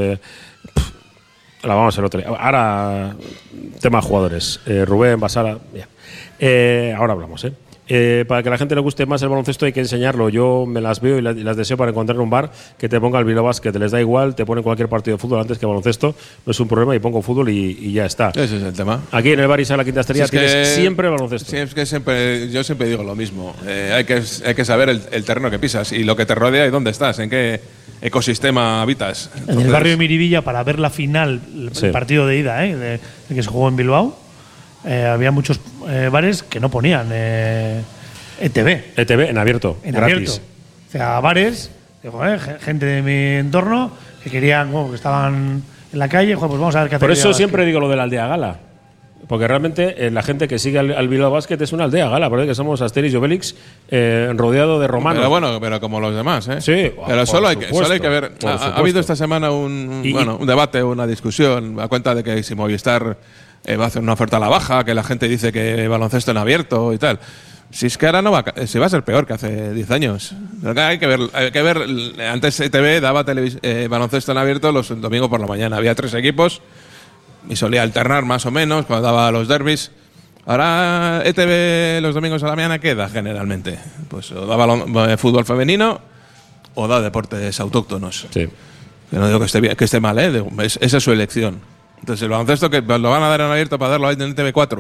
La vamos a hacer otro día. Ahora, tema jugadores. Rubén, Basara. Ahora hablamos, para que a la gente le guste más el baloncesto hay que enseñarlo. Yo me las veo y las deseo para encontrar un bar que te ponga el Bilbao Basket. Les da igual, te ponen cualquier partido de fútbol antes que baloncesto. No es un problema y pongo fútbol y ya está. Ese es el tema. Aquí en el Baris a la Quinta Estrella tienes siempre baloncesto. Sí, es que yo siempre digo lo mismo. Hay que saber el terreno que pisas y lo que te rodea y dónde estás, en qué ecosistema habitas. Entonces, en el barrio de Miribilla, para ver la final, el partido de ida de que se jugó en Bilbao, había muchos bares que no ponían ETV. ETV en abierto, en gratis. Abierto. O sea, bares, gente de mi entorno que querían, que estaban en la calle, pues vamos a ver qué hacer. Por eso siempre digo lo de la aldea gala. Porque realmente la gente que sigue al Bilbao Basket es una aldea gala, porque somos Asterix y Obelix rodeado de romanos. Pero bueno, pero como los demás, ¿eh? Sí, pero solo hay que ver. Ha habido esta semana un debate, una discusión a cuenta de que si Movistar va a hacer una oferta a la baja, que la gente dice que baloncesto en abierto y tal. Si es que ahora se va a ser peor que hace 10 años. Hay que ver. Antes ETV daba baloncesto en abierto los domingos por la mañana. Había 3 equipos y solía alternar más o menos cuando daba los derbis. Ahora ETV los domingos a la mañana, ¿qué da generalmente? Pues o da fútbol femenino o da deportes autóctonos. Sí. Que no digo que esté bien, que esté mal, esa es su elección. Entonces el baloncesto que lo van a dar en abierto para darlo ahí en TV4.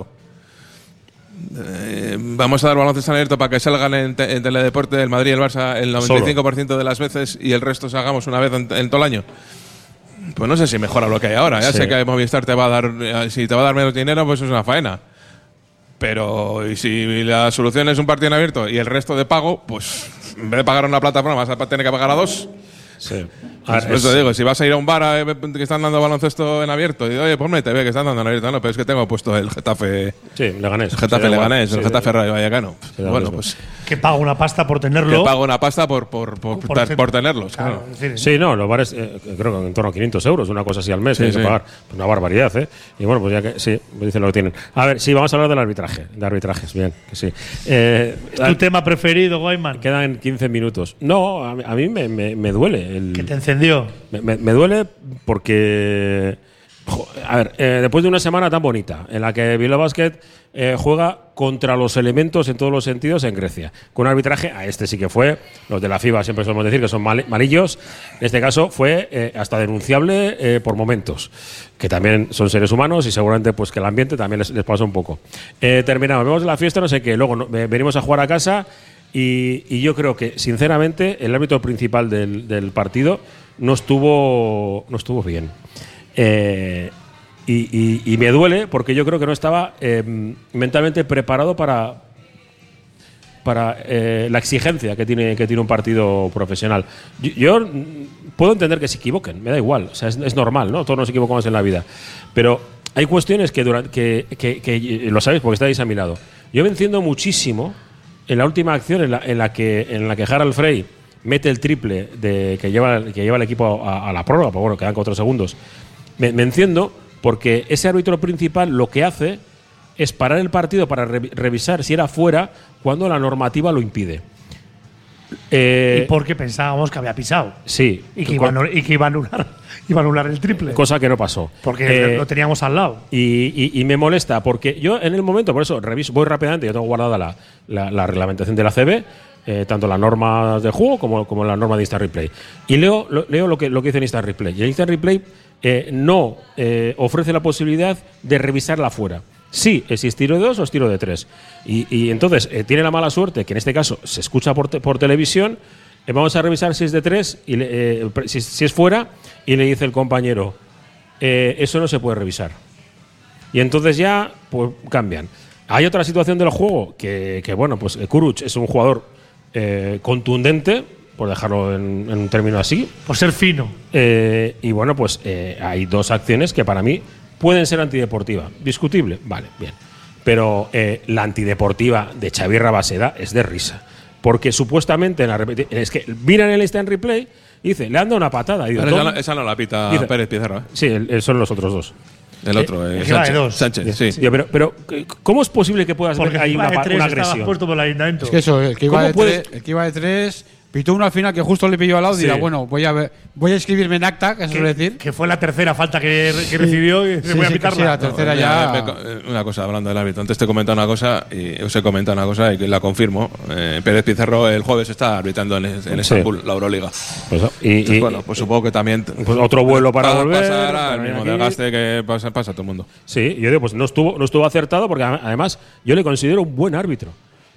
Vamos a dar baloncesto en abierto para que salgan en Teledeporte del Madrid y el Barça el 95% de las veces y el resto se hagamos una vez en todo el año. Pues no sé si mejora lo que hay ahora. Ya sé que Movistar te va a dar, si te va a dar menos dinero, pues es una faena. Pero y si la solución es un partido en abierto y el resto de pago, pues en vez de pagar a una plataforma vas a tener que pagar a dos. Sí. Pues te digo, si vas a ir a un bar que están dando baloncesto en abierto y digo, oye, ponme TV que están dando en abierto, no, pero es que tengo puesto el Getafe. Sí, Leganés. El Getafe Leganés, el Getafe Rayo Vallecano. Bueno, pues que paga una pasta por tenerlo. Que paga una pasta por tenerlos. Claro. Sí, no, los bares creo que en torno a 500 euros, una cosa así al mes, hay que pagar. Una barbaridad, ¿eh? Y bueno, pues ya que sí, me dicen lo que tienen. A ver, sí, vamos a hablar del arbitraje. De arbitrajes, bien, que sí. ¿Tu tema preferido, Guayman? Quedan 15 minutos. No, a mí me duele. ¿Que te encendió? Me duele porque… A ver, después de una semana tan bonita en la que Bilbao Basket juega contra los elementos en todos los sentidos en Grecia, con un arbitraje, a este sí que fue, los de la FIBA siempre solemos decir que son malillos, en este caso fue hasta denunciable por momentos, que también son seres humanos y seguramente pues que el ambiente también les pasa un poco. Terminamos, vemos la fiesta, no sé qué, luego venimos a jugar a casa y yo creo que sinceramente el árbitro principal del partido no estuvo bien. Y me duele porque yo creo que no estaba mentalmente preparado para la exigencia que tiene un partido profesional. Yo puedo entender que se equivoquen, me da igual, o sea, es normal, ¿no? Todos nos equivocamos en la vida, pero hay cuestiones que lo sabéis porque estáis a mi lado. Yo me enciendo muchísimo en la última acción en la que Harald Frey mete el triple que lleva el equipo a la prórroga, pero bueno, quedan 4 segundos. Me enciendo porque ese árbitro principal lo que hace es parar el partido para revisar si era fuera cuando la normativa lo impide. ¿Y porque pensábamos que había pisado? Sí. Y que iba a anular el triple. Cosa que no pasó. Porque lo teníamos al lado. Y me molesta porque yo en el momento, por eso voy rápidamente, yo tengo guardada la reglamentación de la CB, tanto las normas de juego como la norma de Instant Replay. Y leo lo que dice en Instant Replay. Y el Instant Replay no ofrece la posibilidad de revisarla fuera. Sí, si es tiro de 2 o es tiro de 3. Y entonces tiene la mala suerte que en este caso se escucha por televisión. Vamos a revisar si es de 3 y si es fuera, y le dice el compañero, eso no se puede revisar. Y entonces ya pues cambian. Hay otra situación del juego que bueno, pues Kuruc es un jugador contundente, por dejarlo en un término así. Por ser fino. Y bueno, pues hay 2 acciones que para mí pueden ser antideportiva. Discutible, vale, bien. Pero la antideportiva de Xavi Rabaseda es de risa. Porque supuestamente es que miran el Instant Replay y dice, le han dado una patada. Y digo, esa no la pita Pérez Pizarro. Sí, son los otros 2. El otro, Sánchez. Sí. Pero ¿cómo es posible que puedas ver ahí una agresión? Puesto por el es que eso, el que iba de 3 pitó una final que justo le pilló al lado y dirá, bueno, voy a escribirme en acta, que se suele decir. Que fue la tercera falta que recibió y voy a pitarla. Sí, la tercera ya. Una cosa, hablando del árbitro. Antes te he comentado una cosa y os he comentado una cosa y la confirmo. Pérez Pizarro el jueves está arbitrando en Estambul, la Euroliga. Pues, entonces, bueno, pues supongo que también. Pues otro vuelo para volver. Pasar el mismo desgaste que pasa a todo el mundo. Sí, yo digo, pues no estuvo acertado porque además yo le considero un buen árbitro.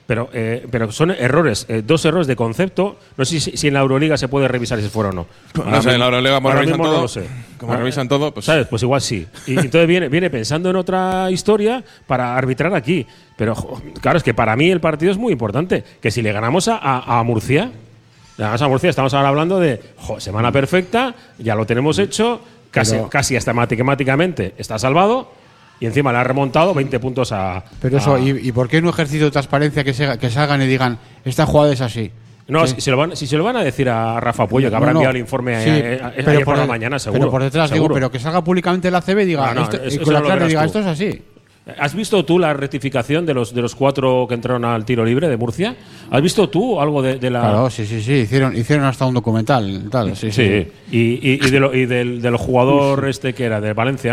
Pero son errores, 2 errores de concepto. No sé si en la Euroliga se puede revisar si fuera o no. No sé, en la Euroliga revisan todo. No lo sé. Como revisan todo, pues. ¿Sabes? Pues igual sí. Y entonces viene pensando en otra historia para arbitrar aquí. Pero claro, es que para mí el partido es muy importante. Que si le ganamos a Murcia, estamos ahora hablando de semana perfecta, ya lo tenemos hecho, casi hasta matemáticamente está salvado. Y encima le ha remontado 20 puntos a… Pero eso, ¿y por qué no ejercicio de transparencia que salgan y digan, esta jugada es así? No, si se lo van a decir a Rafa Puello, que habrá enviado el informe ayer por la mañana, seguro. Pero por detrás seguro. digo, pero que salga públicamente la CB y diga, esto es así. ¿Has visto tú la rectificación de los 4 que entraron al tiro libre de Murcia? ¿Has visto tú algo de la…? Claro, sí. Hicieron hasta un documental. Sí. Y del jugador que era de Valencia, ¿no?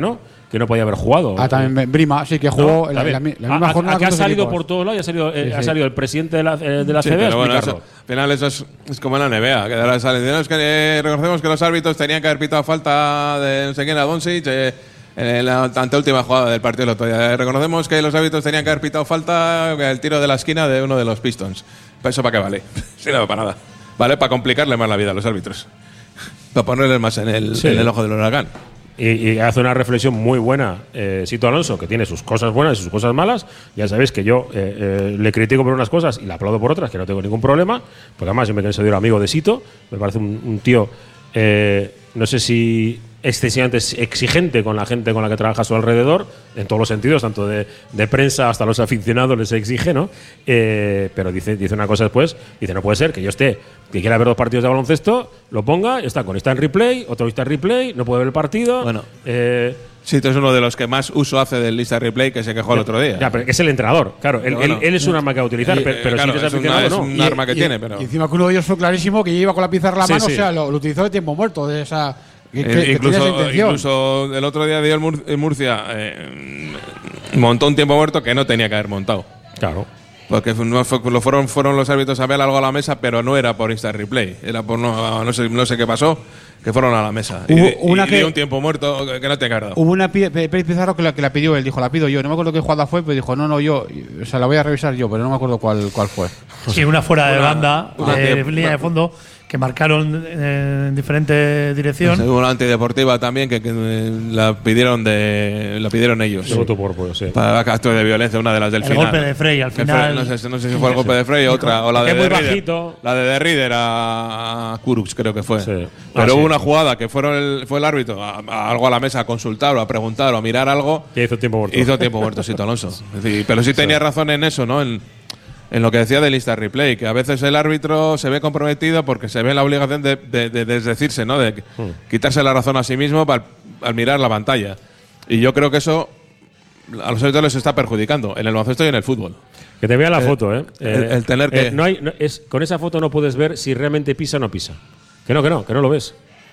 que no podía haber jugado. También Brima, sí, que jugó la misma jornada. Aquí ha salido por todos lados y ha salido el presidente de la CB a explicarlo. Al final eso es como en la NBA, que ahora salen. Que reconocemos que los árbitros tenían que haber pitado falta de no sé quién, a Doncic, en la anteúltima jugada del partido del otro día. Reconocemos que los árbitros tenían que haber pitado falta el tiro de la esquina de uno de los Pistons. ¿Eso para qué vale? Sí, no, para nada. Vale para complicarle más la vida a los árbitros. Para ponerles más en el ojo del huracán. Y hace una reflexión muy buena Sito Alonso, que tiene sus cosas buenas y sus cosas malas. Ya sabéis que yo le critico por unas cosas y le aplaudo por otras, que no tengo ningún problema, porque además yo me considero amigo de Sito. Me parece un tío, no sé si excesivamente exigente con la gente con la que trabaja a su alrededor, en todos los sentidos, tanto de prensa hasta los aficionados les exige, ¿no? Pero dice una cosa después, dice, no puede ser que yo que quiera ver 2 partidos de baloncesto, lo ponga, y está con esta en replay, otro vista en replay, no puede ver el partido. Bueno, Sito es uno de los que más uso hace del lista replay, que se quejó el otro día. Ya, pero que es el entrenador, claro. Él es un arma que va a utilizar, pero claro, si es aficionado, no. Es un arma que tiene, pero… Y encima que uno de ellos fue clarísimo, que iba con la pizarra en la mano, o sea, lo utilizó de tiempo muerto, de esa… Incluso el otro día dio en Murcia montó un tiempo muerto que no tenía que haber montado. Claro. Porque fueron los árbitros a ver algo a la mesa, pero no era por Instant Replay. Era por no sé qué pasó, que fueron a la mesa. Y dio un tiempo muerto que no te ha dado. Hubo una Pérez Pizarro que la pidió él, dijo, la pido yo. No me acuerdo qué jugada fue, pero dijo, no, yo. O sea, la voy a revisar yo, pero no me acuerdo cuál fue. Sí, una fuera de banda, línea de fondo, que marcaron en diferente dirección. Hubo una antideportiva también que la pidieron ellos. Para actos de violencia, una de las del final. El golpe de Frey al final. No sé si fue el golpe de Frey o la de Derrider. La de Derrider a Kurucs, creo que fue. Sí. Pero hubo una jugada que fue el árbitro a algo a la mesa a consultar o a preguntar o a mirar algo. Y hizo tiempo muerto Sito Alonso. Pero sí tenía razón en eso, ¿no? En lo que decía del Instant Replay, que a veces el árbitro se ve comprometido porque se ve la obligación de desdecirse, ¿no? De quitarse la razón a sí mismo al mirar la pantalla. Y yo creo que eso a los árbitros les está perjudicando en el baloncesto y en el fútbol. Que te vea la foto, ¿eh? El tener que… con esa foto no puedes ver si realmente pisa o no pisa. Que no lo ves.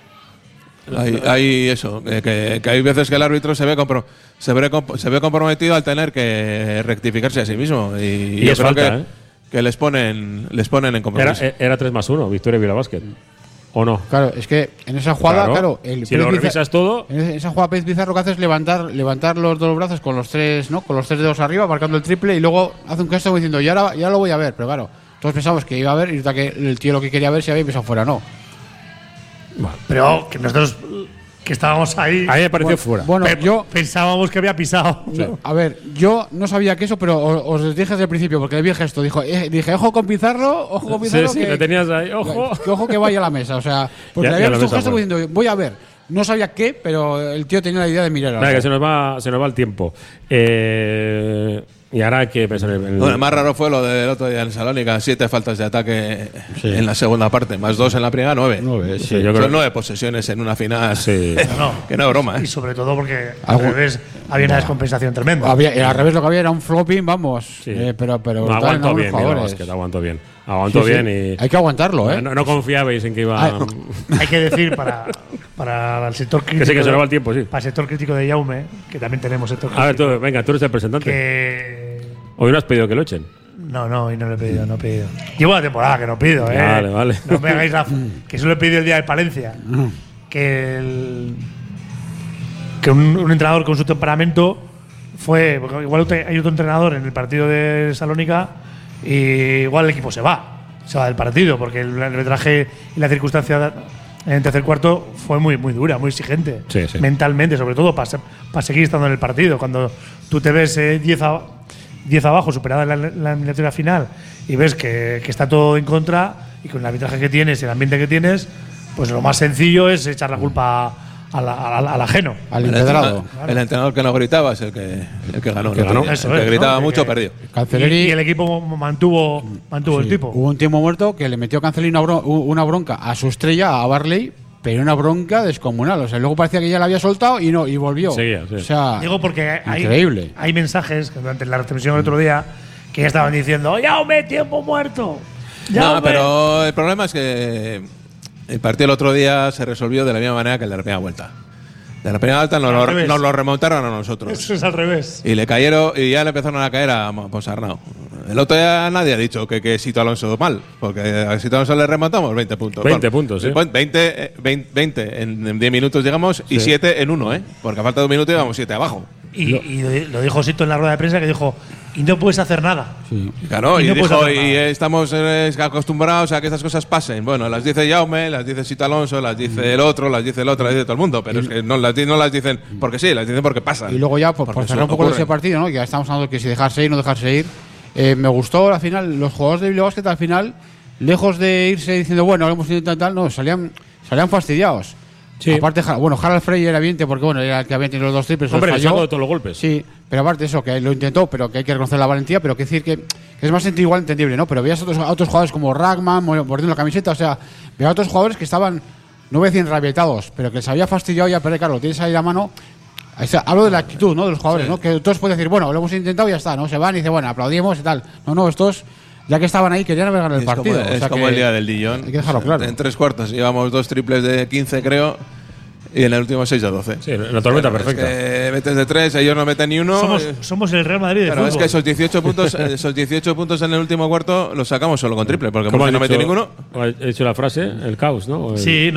Hay eso, que hay veces que el árbitro se ve comprometido al tener que rectificarse a sí mismo. Y yo creo falta, que les ponen en compromiso. Era 3+1, Victoria Vila Basket. ¿O no? Claro, es que en esa jugada, si lo revisas todo… En esa jugada Pérez Pizarro lo que hace es levantar los dos brazos con los tres dedos arriba, marcando el triple, y luego hace un gesto diciendo, ya lo voy a ver. Pero claro, todos pensamos que iba a ver, y que el tío lo que quería ver si había pisado fuera, no. Bueno, pero que nosotros que estábamos ahí… A mí me pareció fuera. Bueno, yo pensábamos que había pisado. Sí. No. A ver, yo no sabía que eso, pero os dije desde el principio, porque le vi el gesto. Dije, ojo con Pizarro, Sí, me tenías ahí, ojo. Ojo que vaya a la mesa. O sea, porque le había visto un gesto diciendo, voy a ver. No sabía qué, pero el tío tenía la idea de mirar. Nada, que se nos va el tiempo. Y ahora hay que pensar en… Bueno, más raro fue lo del otro día en Salónica, 7 faltas de ataque en la segunda parte, más 2 en la primera, 9. Sí, son 9 posesiones en una final. Sí. Que no es broma, ¿eh? Y sobre todo porque al revés había una descompensación tremenda. Al revés lo que había era un flopping, vamos. Sí. Pero aguantó bien. Aguantó bien y… Hay que aguantarlo, ¿eh? No confiabais en que iba… Hay que decir para el sector crítico… Que sí, que se nos va el tiempo, sí. Para el sector crítico de Jaume, que también tenemos sector crítico… A ver, tú eres el representante. ¿Hoy no has pedido que lo echen? No, hoy no lo he pedido, no he pedido. Llevo una temporada que no pido, ¿eh? Vale. No me hagáis que solo he pedido el día del Palencia. Que un entrenador con su temperamento fue… Porque igual hay otro entrenador en el partido de Salónica y igual el equipo se va del partido, porque el arbitraje y la circunstancia en el tercer cuarto fue muy, muy dura, muy exigente. Sí. Mentalmente, sobre todo para seguir estando en el partido. Cuando tú te ves 10 abajo, superada la eliminatoria final, y ves que está todo en contra, y con el arbitraje que tienes y el ambiente que tienes, pues lo más sencillo es echar la culpa al ajeno. Al empedrado. El entrenador que no gritaba es el que ganó. Eso el que gritaba mucho, perdió. Y el equipo mantuvo el tipo. Hubo un tiempo muerto que le metió Cancelí una bronca a su estrella, a Barley, pero una bronca descomunal. O sea, luego parecía que ya la había soltado y volvió. Sí. O sea, digo porque increíble. Hay mensajes que durante la retransmisión del otro día que ya estaban diciendo ¡Jaume, tiempo muerto! No, pero el problema es que el partido el otro día se resolvió de la misma manera que el de la primera vuelta. De la primera vuelta nos lo remontaron a nosotros. Eso es al revés. Y le cayeron, y ya le empezaron a caer a Ponsarnao. El otro día nadie ha dicho que Sito Alonso mal, porque a Sito Alonso le remontamos 20 puntos. 20 puntos, sí. 20 en 10 minutos llegamos y 7 en 1, porque a falta de un minuto íbamos 7 abajo. Y lo dijo Sito en la rueda de prensa, que dijo, y no puedes hacer nada. Sí. Claro, y no puedes dijo, hacer nada. y estamos acostumbrados a que estas cosas pasen. Bueno, las dice Jaume, las dice Sito Alonso, las dice el otro, las dice todo el mundo, pero es que no las dicen porque sí, las dicen porque pasan. Y luego ya, por cerrar un poco ese partido, ¿no? Que ya estamos hablando de que si dejarse ir, no dejarse ir. Me gustó al final, los jugadores de Bilbao Basket al final, lejos de irse diciendo, bueno, hemos intentado tal, no, salían fastidiados. Sí. Aparte, bueno, Harald Frey era evidente porque bueno, era el que había tenido los 2 triples. Hombre, le falló sacó de todos los golpes. Sí, pero aparte eso, que lo intentó, pero que hay que reconocer la valentía, pero que decir que es más igual entendible, ¿no? Pero veías a otros jugadores como Ragman, mordiendo la camiseta, o sea, veía a otros jugadores que estaban, no voy a decir enrabietados, pero que les había fastidiado ya perder, claro, lo tienes ahí a la mano. Hablo de la actitud, ¿no? De los jugadores, ¿no? Que todos pueden decir, bueno, lo hemos intentado y ya está, ¿no? Se van y dicen, bueno, aplaudimos y tal. No, estos, ya que estaban ahí, querían haber ganado el partido. Es como el día del Dijon. Hay que dejarlo claro. En 3 cuartos llevamos 2 triples de 15, creo, y en el último 6 de 12. Sí, la tormenta perfecta. Es que metes de 3, ellos no meten ni uno. Somos el Real Madrid de Claro, fútbol. es que esos 18 puntos en el último cuarto los sacamos solo con triple, porque no metió ninguno. He dicho la frase, el caos, ¿no? Sí,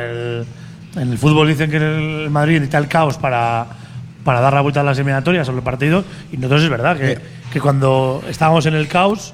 en el fútbol dicen que el Madrid necesita el caos para dar la vuelta a las eliminatorias sobre el partido, y nosotros es verdad que cuando estábamos en el caos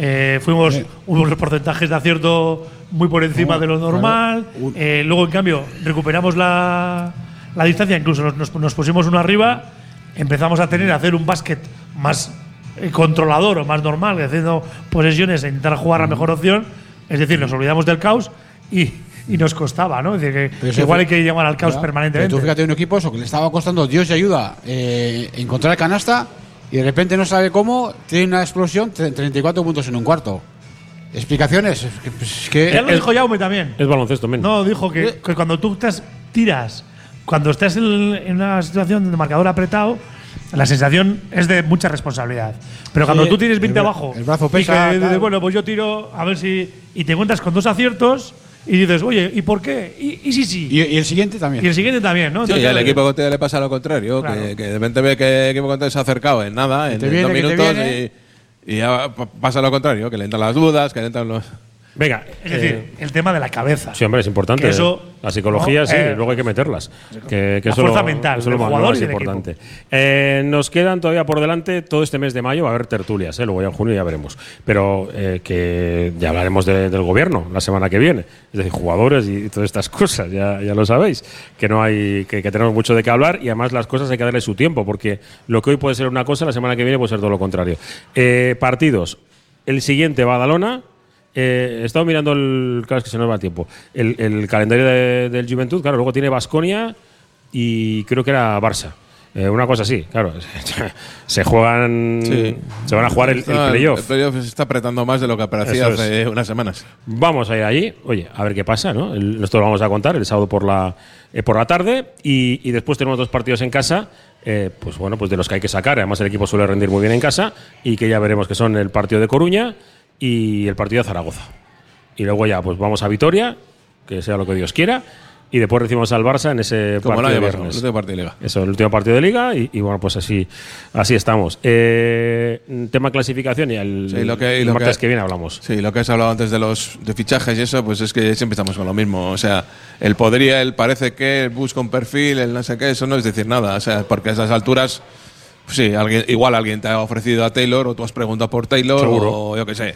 hubo porcentajes de acierto muy por encima de lo normal. Luego, en cambio, recuperamos la distancia, incluso nos pusimos uno arriba, empezamos a hacer un básquet más controlador o más normal, haciendo posesiones e intentar jugar la mejor opción. Es decir, nos olvidamos del caos y nos costaba, ¿no? Es decir, que igual hay que llamar al caos permanentemente. Pero tú fíjate, un equipo eso, que le estaba costando Dios y ayuda encontrar el canasta, y de repente no sabe cómo, tiene una explosión, 34 puntos en un cuarto. ¿Explicaciones? Ya lo dijo Jaume también. Es baloncesto, men. No, dijo que cuando tú tiras, cuando estás en una situación de marcador apretado, la sensación es de mucha responsabilidad. Pero cuando tú tienes 20 abajo, el brazo pesa, y bueno, pues yo tiro a ver si. Y te encuentras con 2 aciertos y dices, oye, ¿y por qué? ¿Y sí? Y el siguiente también. Y el siguiente también, ¿no? Sí, Entonces, al equipo contrario le pasa lo contrario, claro. que de repente ve que el equipo contrario se ha acercado en nada, en 2 minutos, y ya pasa lo contrario, que le entran las dudas, que le entran los. Venga, es decir, el tema de la cabeza. Sí, hombre, es importante. Eso, la psicología, sí, luego hay que meterlas. Que la fuerza mental eso del jugador es y del importante. Nos quedan todavía por delante todo este mes de mayo, va a haber tertulias, luego ya en junio ya veremos. Pero que ya hablaremos del gobierno la semana que viene. Es decir, jugadores y todas estas cosas, ya lo sabéis. Que no hay que tenemos mucho de qué hablar, y además las cosas hay que darle su tiempo, porque lo que hoy puede ser una cosa, la semana que viene puede ser todo lo contrario. Partidos. El siguiente, Badalona. He estado mirando claro, es que se nos va el tiempo. El calendario del Juventud, claro, luego tiene Baskonia y creo que era Barça. Una cosa así, claro. Se juegan. Sí. Se van a jugar el playoff. El playoff se está apretando más de lo que parecía hace unas semanas. Vamos a ir allí, oye, a ver qué pasa, ¿no? Esto lo vamos a contar el sábado por la tarde, y después tenemos 2 partidos en casa. Pues bueno, pues de los que hay que sacar. Además, el equipo suele rendir muy bien en casa, y que ya veremos que son el partido de Coruña y el partido de Zaragoza. Y luego ya pues vamos a Vitoria, que sea lo que Dios quiera, y después recibimos al Barça en ese partido de viernes. El último partido de Liga. Eso, el último partido de Liga, y bueno, pues así estamos. Tema clasificación, y el martes que viene hablamos. Sí, lo que has hablado antes de fichajes y eso, pues es que siempre estamos con lo mismo. O sea, el parece que, el busca un perfil, el no sé qué, eso no es decir nada. O sea, porque a esas alturas. Sí, igual alguien te ha ofrecido a Taylor, o tú has preguntado por Taylor, seguro. O yo qué sé.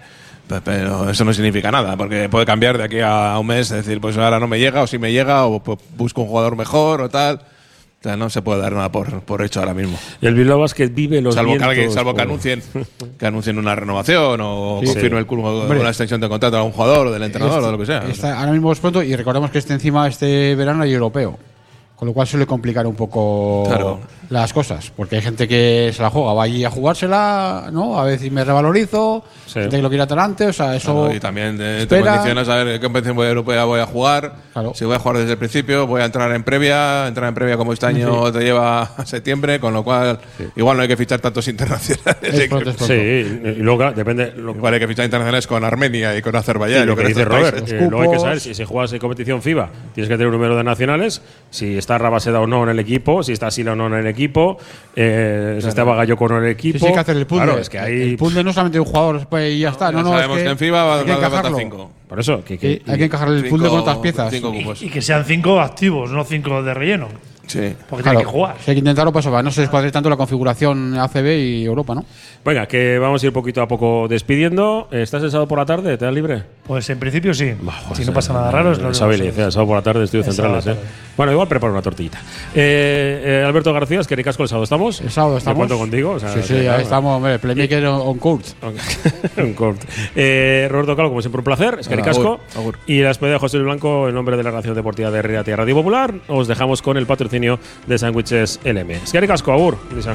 Pero eso no significa nada, porque puede cambiar de aquí a un mes, es decir, pues ahora no me llega, o si me llega, o pues busco un jugador mejor o tal. O sea, no se puede dar nada por hecho ahora mismo. Y el Bilbao Basket vive los vientos. Salvo que anuncien una renovación, o confirme el club una extensión de contrato a un jugador, o del entrenador, o lo que sea. Ahora mismo es pronto, y recordemos que este verano hay europeo. Con lo cual suele complicar un poco. Claro. las cosas, porque hay gente que se la juega, va allí a jugársela, ¿no? A veces me revalorizo, gente que lo quiere adelante, o sea, eso. Claro, y también te condicionas a ver qué competición europea voy a jugar, si voy a jugar desde el principio, voy a entrar en previa como este año te lleva a septiembre, con lo cual igual no hay que fichar tantos internacionales. Sí, y luego depende. Igual hay que fichar internacionales con Armenia y con Azerbaiyán. Y lo que dice Robert, luego hay que saber si juegas en competición FIBA, tienes que tener un número de nacionales, si está Rabaseda o no en el equipo, si está Sila o no en el equipo, si está Bagayoko o no en el equipo. Sí, hay que hacer el puzzle. Claro, es que el puzzle no es solamente un jugador pues, y ya está. No, sabemos es que en FIBA va a encajarlo. 5. Por eso, hay que encajar el puzzle con otras piezas. Y que sean 5 activos, no 5 de relleno. Sí. Porque tiene que jugar. Hay que intentarlo, pues no se descuadre tanto la configuración ACB y Europa, ¿no? Venga, que vamos a ir poquito a poco despidiendo. ¿Estás el sábado por la tarde? ¿Te das libre? Pues en principio sí. Si no pasa nada raro, es lo el sábado por la tarde, estudios centrales. Bueno, igual preparo una tortillita. Alberto García, es que ricasco, el sábado estamos. El sábado estamos. Me cuento contigo. O sea, sí, ahí estamos, hombre. Playmaker on court. On court. Roberto Calo, como siempre, un placer. Es que ricasco. Y la despedida de José Luis Blanco, en nombre de la Relación Deportiva de Herri Ratia Radio Popular, os dejamos con el patrocinio de Sándwiches LM. Es que ricasco, agur. Lisan.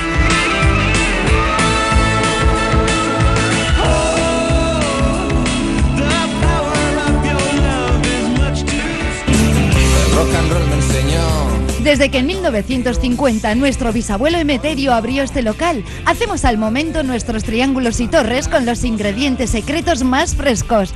Desde que en 1950 nuestro bisabuelo Emeterio abrió este local, hacemos al momento nuestros triángulos y torres con los ingredientes secretos más frescos.